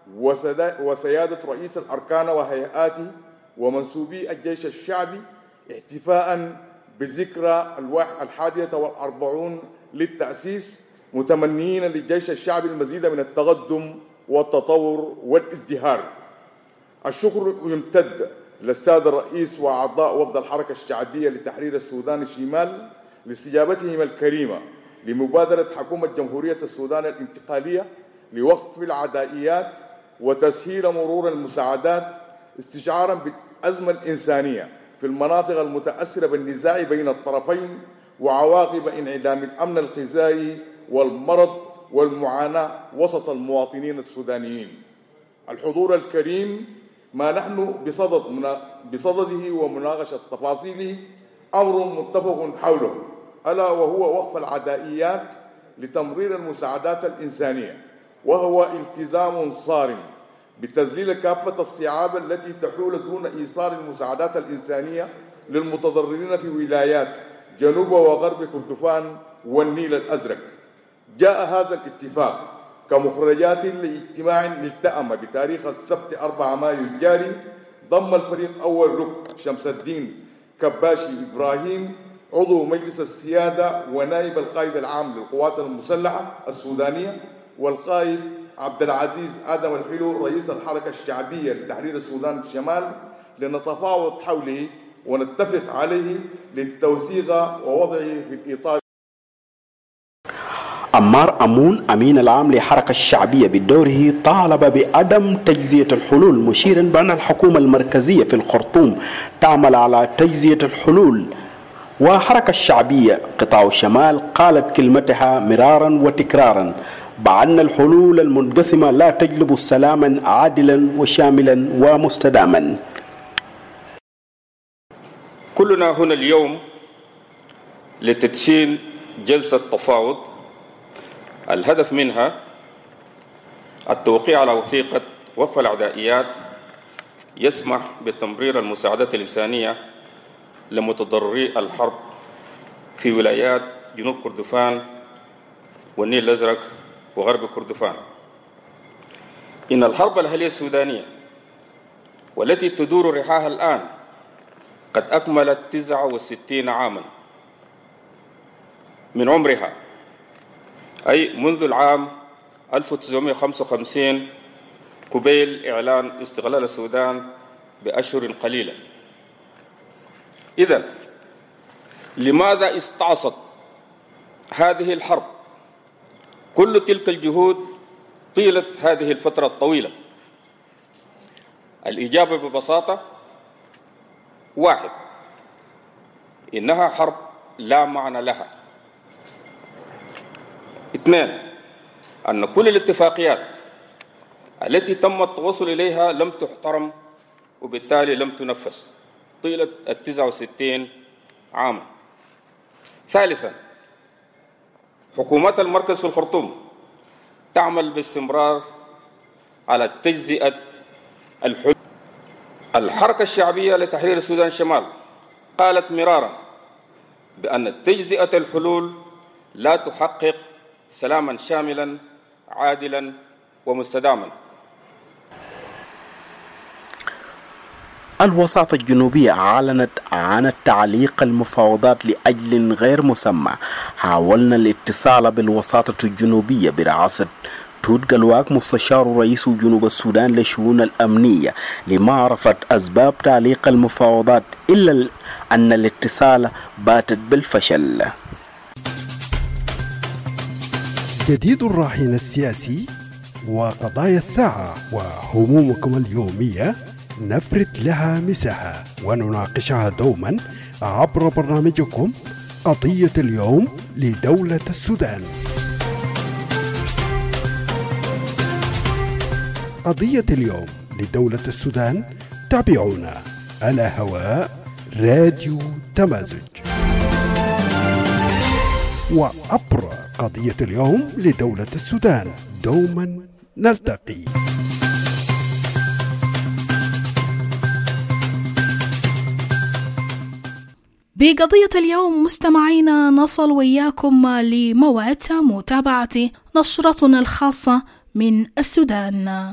وسيادة رئيس الأركان وهيئاته ومنسوبي الجيش الشعبي احتفاء بذكرى 41 للتأسيس، متمنين للجيش الشعبي المزيد من التقدم والتطور والازدهار. الشكر يمتد للسادة الرئيس وأعضاء وفد الحركة الشعبية لتحرير السودان الشمال لاستجابتهم الكريمة لمبادرة حكومة جمهورية السودان الانتقالية لوقف العدائيات وتسهيل مرور المساعدات، استشعارا بالأزمة الإنسانية في المناطق المتأثرة بالنزاع بين الطرفين وعواقب انعدام الأمن الغذائي والمرض والمعاناة وسط المواطنين السودانيين. الحضور الكريم، ما نحن بصدده ومناقشة تفاصيله أمر متفق حوله، ألا وهو وقف العدائيات لتمرير المساعدات الإنسانية، وهو التزام صارم بتذليل كافة الصعاب التي تحول دون إيصال المساعدات الإنسانية للمتضررين في ولايات جنوب وغرب كردفان والنيل الأزرق. جاء هذا الاتفاق كمخرجات لاجتماع التأم بتاريخ السبت 4 مايو الجاري ضم الفريق أول ركن شمس الدين كباشي إبراهيم عضو مجلس السيادة ونائب القائد العام للقوات المسلحة السودانية، والقائد عبد العزيز آدم الحلو رئيس الحركة الشعبية لتحرير السودان الشمال، لنتفاوض حوله ونتفق عليه للتوثيق ووضعه في الإطار. عمار أمون أمين العام للحركة الشعبية بدوره طالب بعدم تجزية الحلول، مشيرا بأن الحكومة المركزية في الخرطوم تعمل على تجزية الحلول. وحركة الشعبية قطاع الشمال قالت كلمتها مرارا وتكرارا بأن الحلول المنقسمة لا تجلب سلاما عادلا وشاملا ومستداما. كلنا هنا اليوم لتدشين جلسة تفاوض الهدف منها التوقيع على وثيقة وقف العدائيات يسمح بتمرير المساعدات الإنسانية لمتضرري الحرب في ولايات جنوب كردفان والنيل الأزرق وغرب كردفان. إن الحرب الأهلية السودانية والتي تدور رحاها الآن قد أكملت 69 عاما من عمرها، أي منذ العام 1955 قبيل إعلان استقلال السودان بأشهر قليلة. إذن لماذا استعصت هذه الحرب كل تلك الجهود طيلة هذه الفترة الطويلة؟ الإجابة ببساطة: 1. إنها حرب لا معنى لها. 2. أن كل الاتفاقيات التي تم التوصل إليها لم تحترم وبالتالي لم تنفذ طيلة 69 عاما. 3. حكومات المركز في الخرطوم تعمل باستمرار على تجزئة الحلول. الحركة الشعبية لتحرير السودان الشمال قالت مرارا بأن تجزئة الحلول لا تحقق سلاما شاملا عادلا ومستداما. الوساطة الجنوبية أعلنت عن تعليق المفاوضات لأجل غير مسمى. حاولنا الاتصال بالوساطة الجنوبية برئاسة توت قلواك مستشار رئيس جنوب السودان للشؤون الأمنية لمعرفة أسباب تعليق المفاوضات إلا أن الاتصال باتت بالفشل. جديد الراهن السياسي وقضايا الساعة وهمومكم اليومية نفرد لها مساحة ونناقشها دوما عبر برنامجكم قضية اليوم لدولة السودان. قضية اليوم لدولة السودان تابعونا على هواء راديو تمازج وعبر قضية اليوم لدولة السودان دوما نلتقي. بقضية اليوم مستمعينا نصل وياكم لموعد متابعة نشرتنا الخاصة من السودان.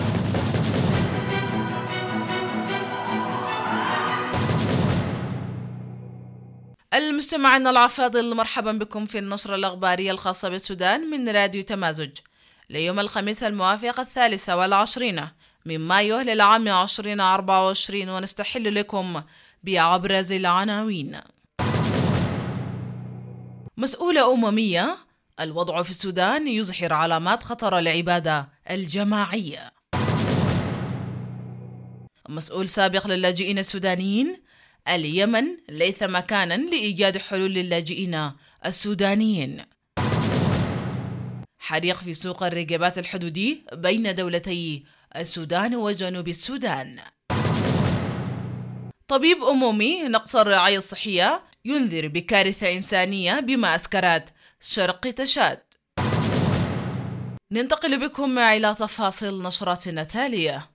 المستمعين الأفاضل، مرحبا بكم في النشرة الأخبارية الخاصة بالسودان من راديو تمازج ليوم الخميس الموافق 23 من مايو للعام 2024، ونستحل لكم بأبرز العناوين. مسؤولة أممية: الوضع في السودان يظهر علامات خطر العبادة الجماعية. مسؤول سابق للاجئين السودانيين: اليمن ليس مكانا لإيجاد حلول للاجئين السودانيين. حريق في سوق الرقابات الحدودي بين دولتي السودان وجنوب السودان. طبيب أمومي: نقص الرعاية الصحية ينذر بكارثة إنسانية بمعسكرات شرق تشاد. ننتقل بكم إلى تفاصيل نشرتنا التالية.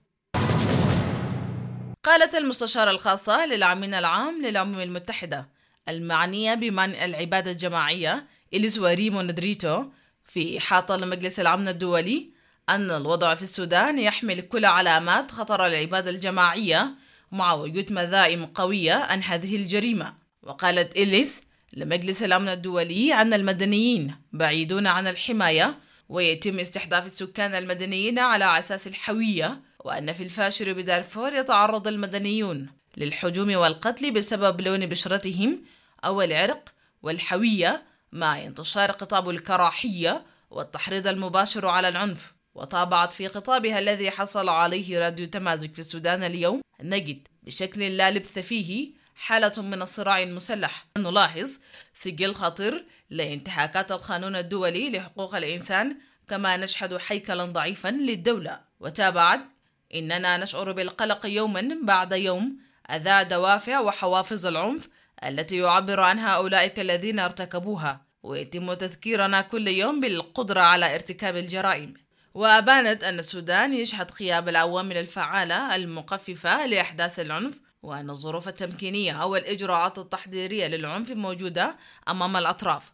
قالت المستشارة الخاصة للأمين العام للأمم المتحدة المعنية بمنع العبادة الجماعية إليزواري مونادريتو في إحاطة لمجلس الأمن الدولي أن الوضع في السودان يحمل كل علامات خطر العبادة الجماعية مع وجود مذائم قوية عن هذه الجريمة. وقالت إليس لمجلس الأمن الدولي أن المدنيين بعيدون عن الحماية ويتم استحداث السكان المدنيين على أساس الحوية، وأن في الفاشر بدارفور يتعرض المدنيون للحجوم والقتل بسبب لون بشرتهم أو العرق والحوية، مع انتشار خطاب الكراهية والتحريض المباشر على العنف. وطابعت في خطابها الذي حصل عليه راديو تمازج في السودان اليوم: نجد بشكل لا لبث فيه حالة من الصراع المسلح. نلاحظ سجل خطير لانتهاكات القانون الدولي لحقوق الإنسان، كما نشهد هيكلا ضعيفا للدولة. وتابعت: إننا نشعر بالقلق يوما بعد يوم أذى دوافع وحوافز العنف التي يعبر عنها أولئك الذين ارتكبوها، ويتم تذكيرنا كل يوم بالقدرة على ارتكاب الجرائم. وأبانت أن السودان يشهد غياب العوامل الفعالة المخففة لأحداث العنف، وأن الظروف التمكينية أو الإجراءات التحضيرية للعنف موجودة أمام الأطراف.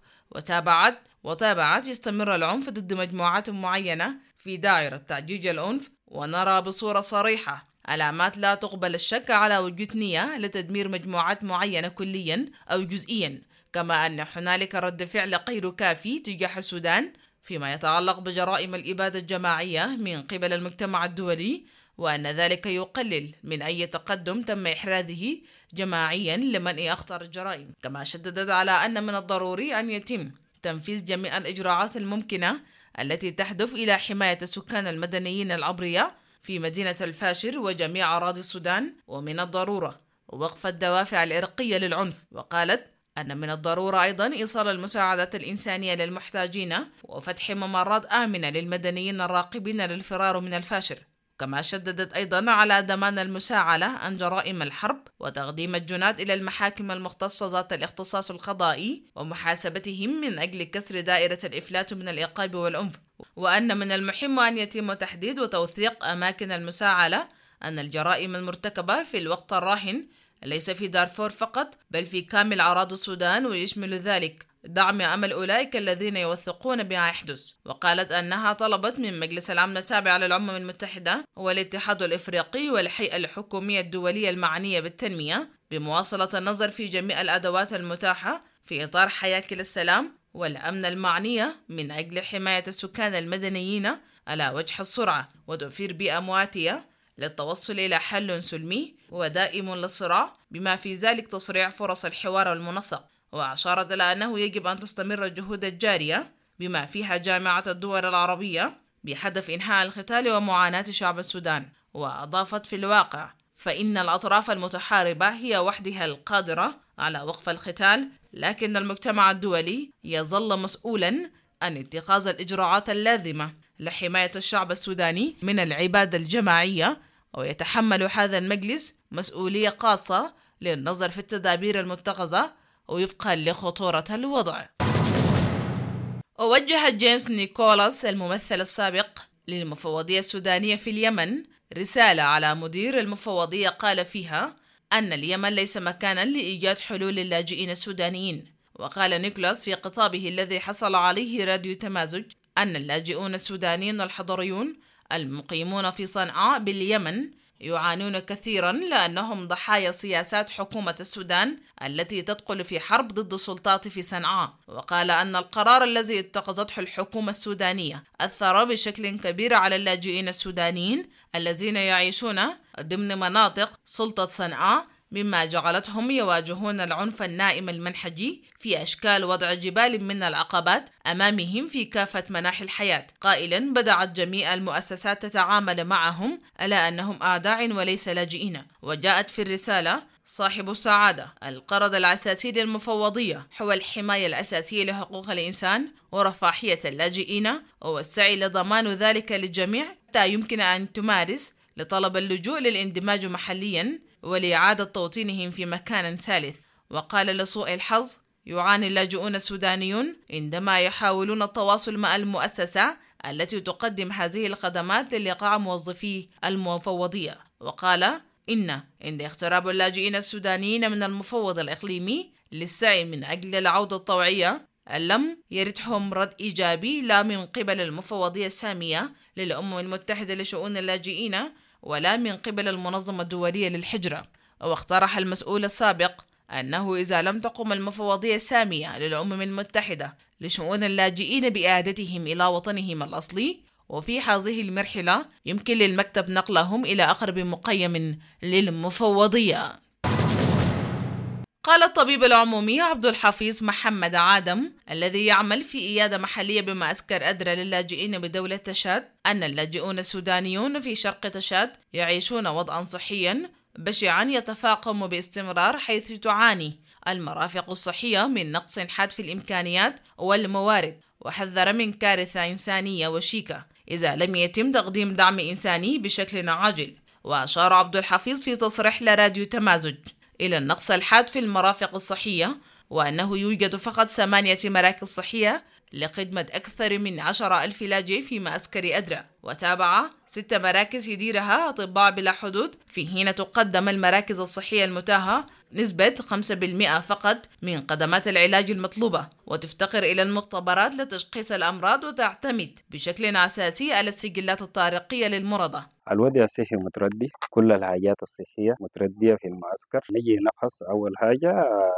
وتابعت يستمر العنف ضد مجموعات معينة في دائرة تعجيج العنف، ونرى بصورة صريحة علامات لا تقبل الشك على وجود نية لتدمير مجموعات معينة كليا أو جزئيا، كما أن هنالك رد فعل غير كافي تجاه السودان فيما يتعلق بجرائم الإبادة الجماعية من قبل المجتمع الدولي، وأن ذلك يقلل من أي تقدم تم إحرازه جماعيا لمنع أخطر الجرائم. كما شددت على أن من الضروري أن يتم تنفيذ جميع الإجراءات الممكنة التي تهدف إلى حماية السكان المدنيين الأبرياء في مدينة الفاشر وجميع أراضي السودان، ومن الضرورة وقف الدوافع الإرقية للعنف. وقالت أن من الضرورة أيضا إيصال المساعدات الإنسانية للمحتاجين وفتح ممرات آمنة للمدنيين الراقبين للفرار من الفاشر. كما شددت أيضا على ضمان المساعدة عن جرائم الحرب وتقديم الجنات إلى المحاكم المختصة ذات الاختصاص القضائي ومحاسبتهم من أجل كسر دائرة الإفلات من العقاب والعنف. وأن من المهم أن يتم تحديد وتوثيق أماكن المساعدة، أن الجرائم المرتكبة في الوقت الراهن ليس في دارفور فقط بل في كامل أراضي السودان، ويشمل ذلك دعم أمل أولئك الذين يوثقون بما يحدث. وقالت أنها طلبت من مجلس الأمن التابع للأمم المتحدة والاتحاد الإفريقي والهيئة الحكومية الدولية المعنية بالتنمية بمواصلة النظر في جميع الأدوات المتاحة في إطار هياكل السلام والأمن المعنية من أجل حماية السكان المدنيين على وجه السرعة وتوفير بيئة مواتية للتوصل إلى حل سلمي ودائم للصراع، بما في ذلك تصريع فرص الحوار المنسق. وأشارت إلى أنه يجب أن تستمر الجهود الجارية بما فيها جامعة الدول العربية بهدف إنهاء القتال ومعاناة شعب السودان. وأضافت في الواقع فإن الأطراف المتحاربة هي وحدها القادرة على وقف القتال، لكن المجتمع الدولي يظل مسؤولا عن اتخاذ الإجراءات اللازمة لحماية الشعب السوداني من العبادة الجماعية، ويتحمل هذا المجلس مسؤولية خاصة للنظر في التدابير المتخذة وفقا لخطورة الوضع. ووجه جيمس نيكولاس الممثل السابق للمفوضية السودانية في اليمن رسالة على مدير المفوضية قال فيها أن اليمن ليس مكانا لإيجاد حلول للاجئين السودانيين. وقال نيكولاس في خطابه الذي حصل عليه راديو تمازج أن اللاجئون السودانيين الحضريون المقيمون في صنعاء باليمن يعانون كثيرا لأنهم ضحايا سياسات حكومة السودان التي تدخل في حرب ضد السلطات في صنعاء. وقال أن القرار الذي اتخذته الحكومة السودانية أثر بشكل كبير على اللاجئين السودانيين الذين يعيشون ضمن مناطق سلطة صنعاء، مما جعلتهم يواجهون العنف النائم المنهجي في أشكال وضع جبال من العقبات أمامهم في كافة مناحي الحياة، قائلا بدأت جميع المؤسسات تتعامل معهم على أنهم أعداء وليس لاجئين. وجاءت في الرسالة صاحب السعادة القرض الأساسي للمفوضية هو الحماية الأساسية لحقوق الإنسان ورفاهية اللاجئين، والسعي لضمان ذلك للجميع حتى يمكن أن تمارس لطلب اللجوء للاندماج محليا ولإعادة توطينهم في مكان ثالث. وقال لسوء الحظ يعاني اللاجئون السودانيون عندما يحاولون التواصل مع المؤسسة التي تقدم هذه الخدمات للقاء موظفي المفوضية. وقال إن عند اقتراب اللاجئين السودانيين من المفوض الإقليمي للسعي من أجل العودة الطوعية لم يردهم رد إيجابي لا من قبل المفوضية السامية للأمم المتحدة لشؤون اللاجئين ولا من قبل المنظمة الدولية للهجرة. واقترح المسؤول السابق أنه إذا لم تقم المفوضية السامية للأمم المتحدة لشؤون اللاجئين بإعادتهم إلى وطنهم الأصلي وفي هذه المرحلة يمكن للمكتب نقلهم إلى أقرب مقيم للمفوضية. قال الطبيب العمومي عبد الحفيظ محمد عادم الذي يعمل في إيادة محلية بمعسكر أدرى للاجئين بدولة تشاد أن اللاجئون السودانيون في شرق تشاد يعيشون وضعا صحيا بشعا يتفاقم باستمرار، حيث تعاني المرافق الصحية من نقص حاد في الإمكانيات والموارد، وحذر من كارثة إنسانية وشيكة إذا لم يتم تقديم دعم إنساني بشكل عاجل. وأشار عبد الحفيظ في تصريح لراديو تمازج إلى النقص الحاد في المرافق الصحية، وأنه يوجد فقط 8 مراكز صحية لخدمة أكثر من 10,000 لاجئ في معسكر أدرى، وتابع 6 مراكز يديرها أطباء بلا حدود، في حين تقدم المراكز الصحية المتاحة نسبة 5% فقط من خدمات العلاج المطلوبة، وتفتقر إلى المختبرات لتشخيص الأمراض وتعتمد بشكل أساسي على السجلات الطارقية للمرضى. الوضع الصحي متردي، كل الحاجات الصحية متردية في المعسكر. نجي نفحص أول حاجة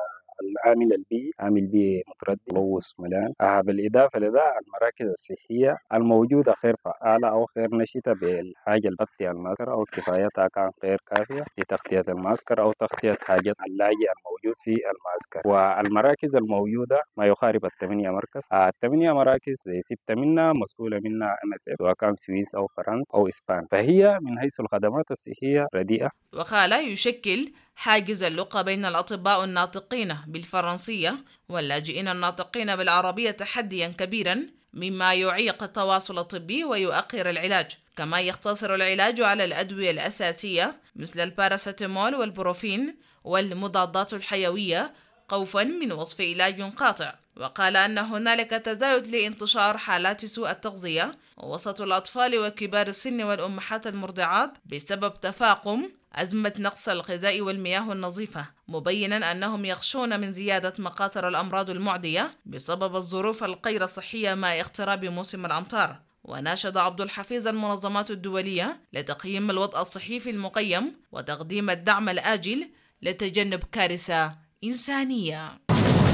العامل البيئي، عامل بيئي متردي ملوث ملان. بالإضافة لذا المراكز الصحية الموجودة خير فعالة أو خير نشطة بالحاجة البطيئة المعسكر أو كفايتها كان غير كافية لتغطية المعسكر أو تغطية حاجات اللاجئ الموجود في المعسكر. والمراكز الموجودة ما يقارب 8 مركز. 8 مراكز 6 منها مسؤولة منها MSF سواء كان سويس أو فرنسا أو إسبان، فهي من حيث الخدمات الصحية رديئة. وقال يشكل حاجز اللغة بين الأطباء الناطقين بالفرنسية واللاجئين الناطقين بالعربية تحديا كبيرا، مما يعيق التواصل الطبي ويؤخر العلاج. كما يقتصر العلاج على الأدوية الأساسية مثل الباراسيتامول والبروفين والمضادات الحيوية خوفا من وصف علاج قاطع. وقال أن هنالك تزايد لانتشار حالات سوء التغذية وسط الأطفال وكبار السن والأمهات المرضعات بسبب تفاقم أزمة نقص الغذاء والمياه النظيفة، مبينا أنهم يخشون من زيادة مخاطر الأمراض المعدية بسبب الظروف الغير صحية مع اقتراب موسم الأمطار. وناشد عبد الحفيظ المنظمات الدولية لتقييم الوضع الصحي في المقيم وتقديم الدعم الآجل لتجنب كارثة إنسانية.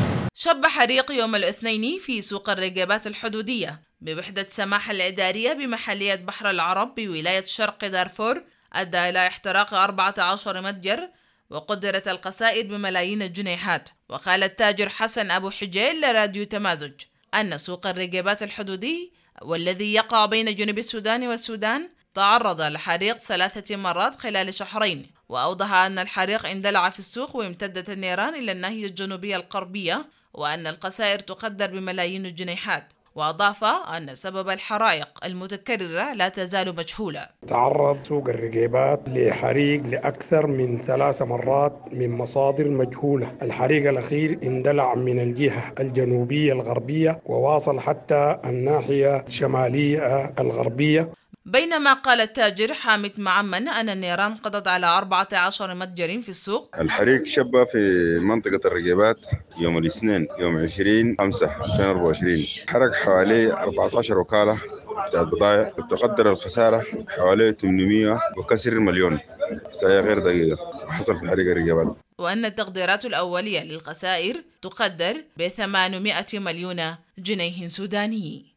شب حريق يوم الاثنين في سوق الرقابات الحدودية بوحدة سماح الإدارية بمحلية بحر العرب بولاية شرق دارفور أدى إلى احتراق 14 متجر وقدرت الخسائر بملايين الجنيهات. وقال التاجر حسن أبو حجيل لراديو تمازج أن سوق الرقابات الحدودي والذي يقع بين جنوب السودان والسودان تعرض لحريق 3 مرات خلال شهرين. وأوضح أن الحريق اندلع في السوق وامتدت النيران إلى الناحية الجنوبية الغربية وأن الخسائر تقدر بملايين الجنيهات. وأضاف أن سبب الحرائق المتكررة لا تزال مجهولة. تعرض سوق الرقيبات لحريق لأكثر من 3 مرات من مصادر مجهولة. الحريق الأخير اندلع من الجهة الجنوبية الغربية وواصل حتى الناحية الشمالية الغربية. بينما قال التاجر حامد معمن أن النيران قضت على 14 متجر في السوق. الحريق شب في منطقة الرقيبات يوم الاثنين يوم 20/5/2024 حرق حوالي 14 وكالة بتاعت بضائع وتقدر الخسارة حوالي 800 وكسر مليون. ساعة غير دقيقة حصل في حريق الرقيبات. وأن التقديرات الأولية للخسائر تقدر ب800 مليون جنيه سوداني.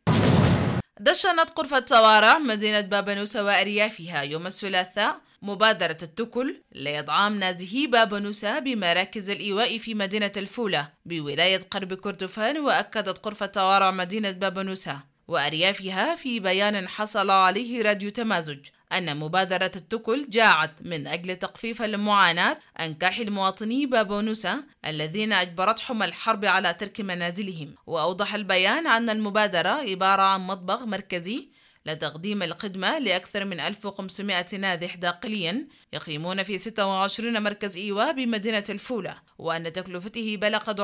دشنت غرفة طوارئ مدينة بابنوسة وأريافها يوم الثلاثاء مبادرة التكل لإطعام نازحي بابنوسة بمراكز الإيواء في مدينة الفولة بولاية غرب كردفان. وأكدت غرفة طوارئ مدينة بابنوسة وأريافها في بيان حصل عليه راديو تمازج أن مبادرة التكل جاءت من أجل تخفيف المعاناة أنكاح المواطني بابنوسة الذين أجبرتهم الحرب على ترك منازلهم. وأوضح البيان أن المبادرة عبارة عن مطبخ مركزي لتقديم الخدمة لأكثر من 1500 نازح داخليا يقيمون في 26 مركز إيواء بمدينة الفولة، وأن تكلفته بلغت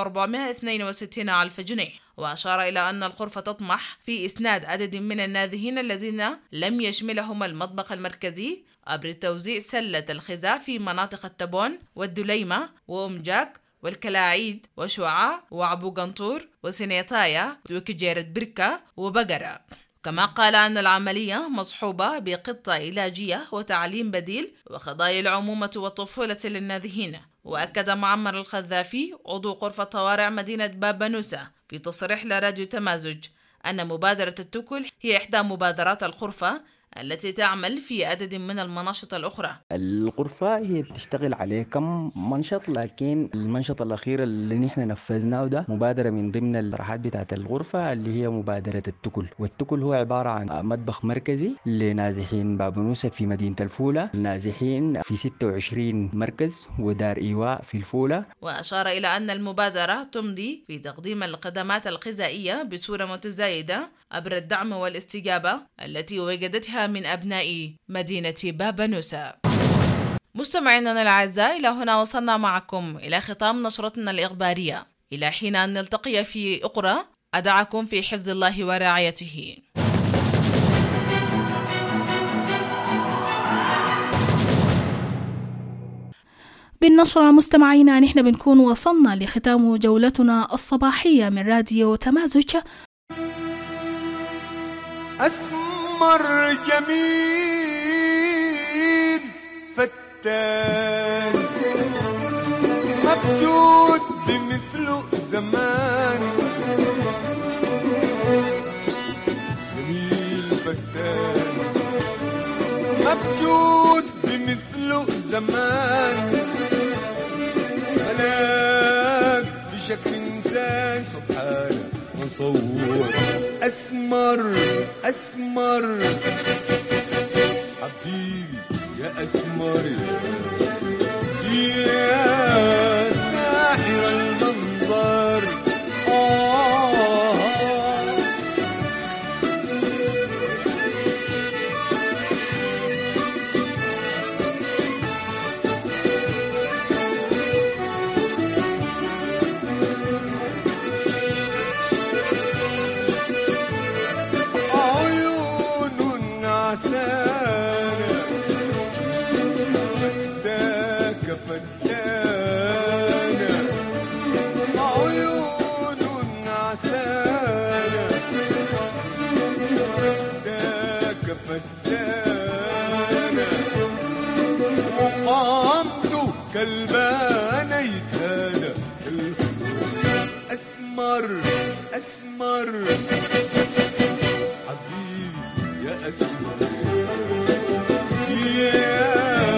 462 ألف جنيه. وأشار إلى أن الغرفة تطمح في إسناد عدد من النازحين الذين لم يشملهم المطبخ المركزي عبر توزيع سلة الخزاع في مناطق التبون والدليمة وأمجاك والكلاعيد وشعاع وعبو قنطور وسنيطايا وكجيرة بركة وبقرة. كما قال أن العملية مصحوبة بخطة علاجية وتعليم بديل وقضايا العمومة والطفولة للنازحين. وأكد معمر الخذافي عضو غرفة طوارئ مدينة بابنوسة في تصريح لراديو تمازج أن مبادرة التكل هي إحدى مبادرات الغرفة التي تعمل في عدد من المناشط الأخرى. الغرفة هي بتشتغل عليه كم منشط، لكن المنشط الأخير اللي نحن نفذناه ده مبادرة من ضمن الطرحات بتاعت الغرفة اللي هي مبادرة التكل. والتكل هو عبارة عن مطبخ مركزي لنازحين بابنوسة في مدينة الفولة، النازحين في 26 مركز ودار إيواء في الفولة. وأشار إلى أن المبادرة تمضي في تقديم الخدمات الغذائية بصورة متزايدة عبر الدعم والاستجابة التي وجدتها من أبناء مدينة بابنوسة. مستمعينا الأعزاء، إلى هنا وصلنا معكم إلى ختام نشرتنا الإخبارية. إلى حين أن نلتقي في أخرى أدعكم في حفظ الله ورعايته. بالنشرة مستمعينا نحن بنكون وصلنا لختام جولتنا الصباحية من راديو تمازج. أسمر جميل فتان مبجود بمثله زمان، جميل فتان مبجود بمثله زمان، ملاك بشكل إنسان سبحانه مصور. أسمر أسمر حبيبي يا أسمر يا ساحر المنظر. فتاك فتانة عيون أسمر أسمر حبيبي يا أسمر يا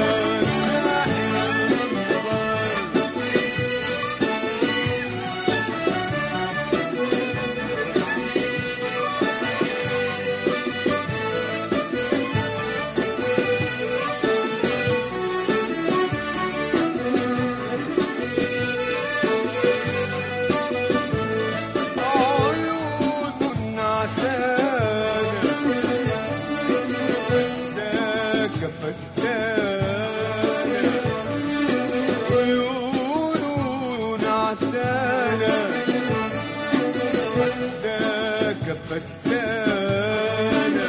فتانة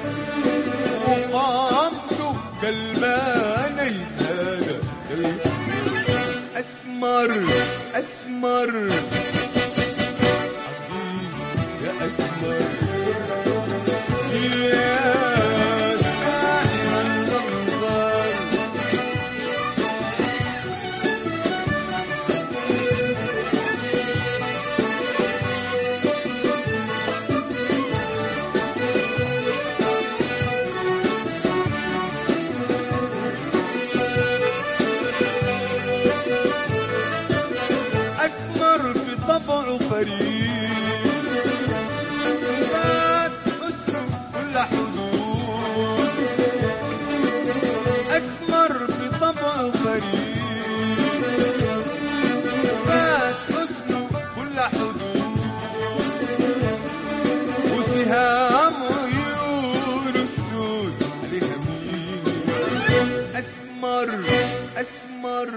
وقامته كالمانة يتهانى أسمر أسمر حبيبي يا أسمر يا ساحر المنظر أسمر في طبعه فريد فات حسنه كل حدود أسمر في طبعه فريد فات حسنه كل حدود وسهام عيون السود عليها مين أسمر أسمر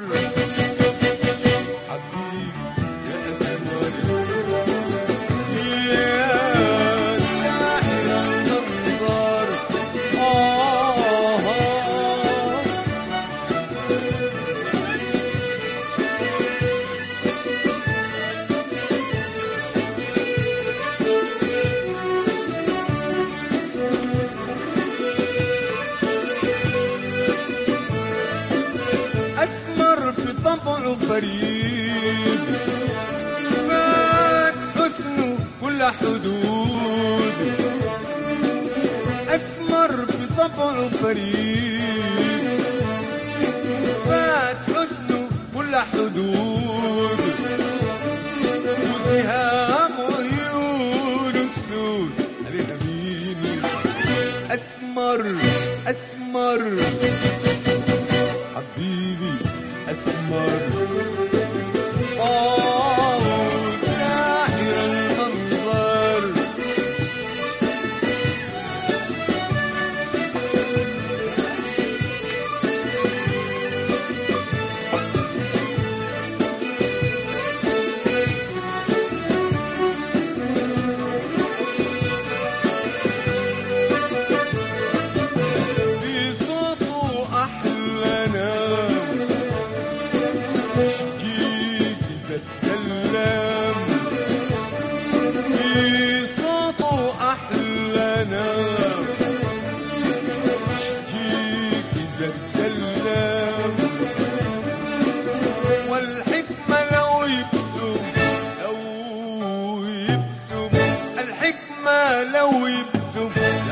أسمر في طبعه فريد فات حسنه كل حدود أسمر في طبعه فريد فات حسنه كل حدود وسهام عيون السود عليها مين أسمر أسمر حبيبي أسمر ساحر المنظر في صوته أحلى نام شجيك إذا اتكلم في صوته أحلى نام شجيك إذا اتكلم والحكمة لو يبسم الحكمة لو يبسم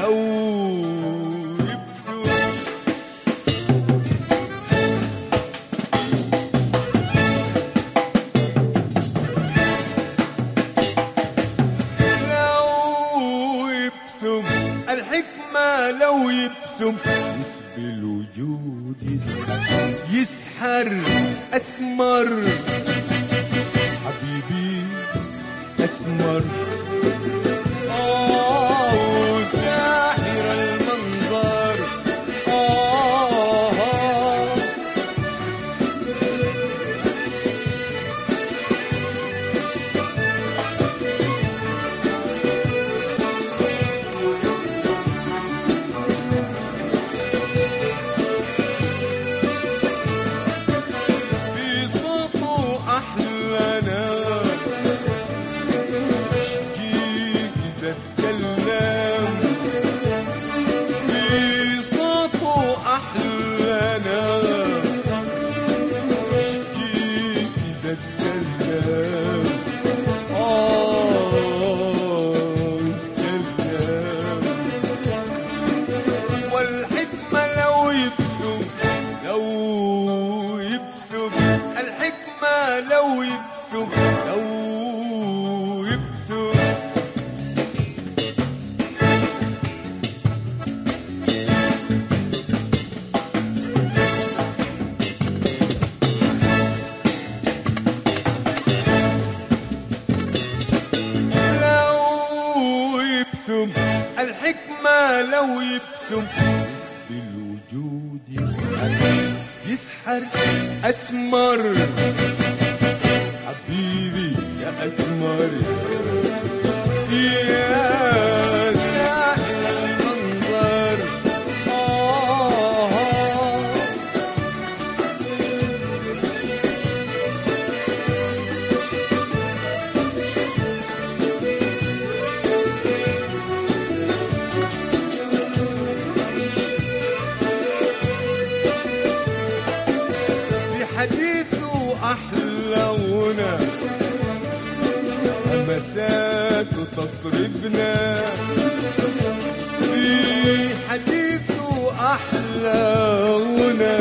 الحكمة لو يبسم يسبي الوجود يسحر أسمر حبيبي أسمر ساحر المنظر في صوته أحلى نام لو يبسم نسب الوجود يسحر أسمر حبيبي يا أسمر يا ساحر المنظر حديثه أحلونا همسات تطربنا في حديثه أحلونا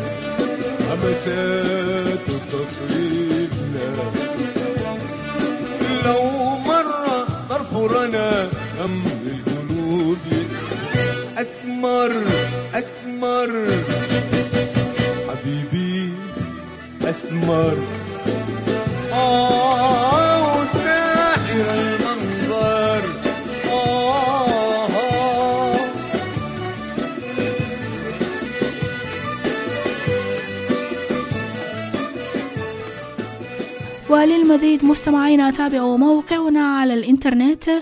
همسات تطربنا لو مرة طرف رنا أم القلوب أسمر أسمر حبيبي أسمر ساحر المنظر وللمزيد مستمعينا تابعوا موقعنا على الإنترنت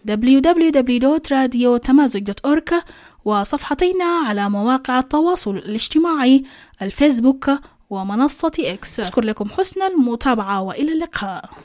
www.radiotamazic.org وصفحتنا على مواقع التواصل الاجتماعي الفيسبوك ومنصة إكس. أشكر لكم حسن المتابعة وإلى اللقاء.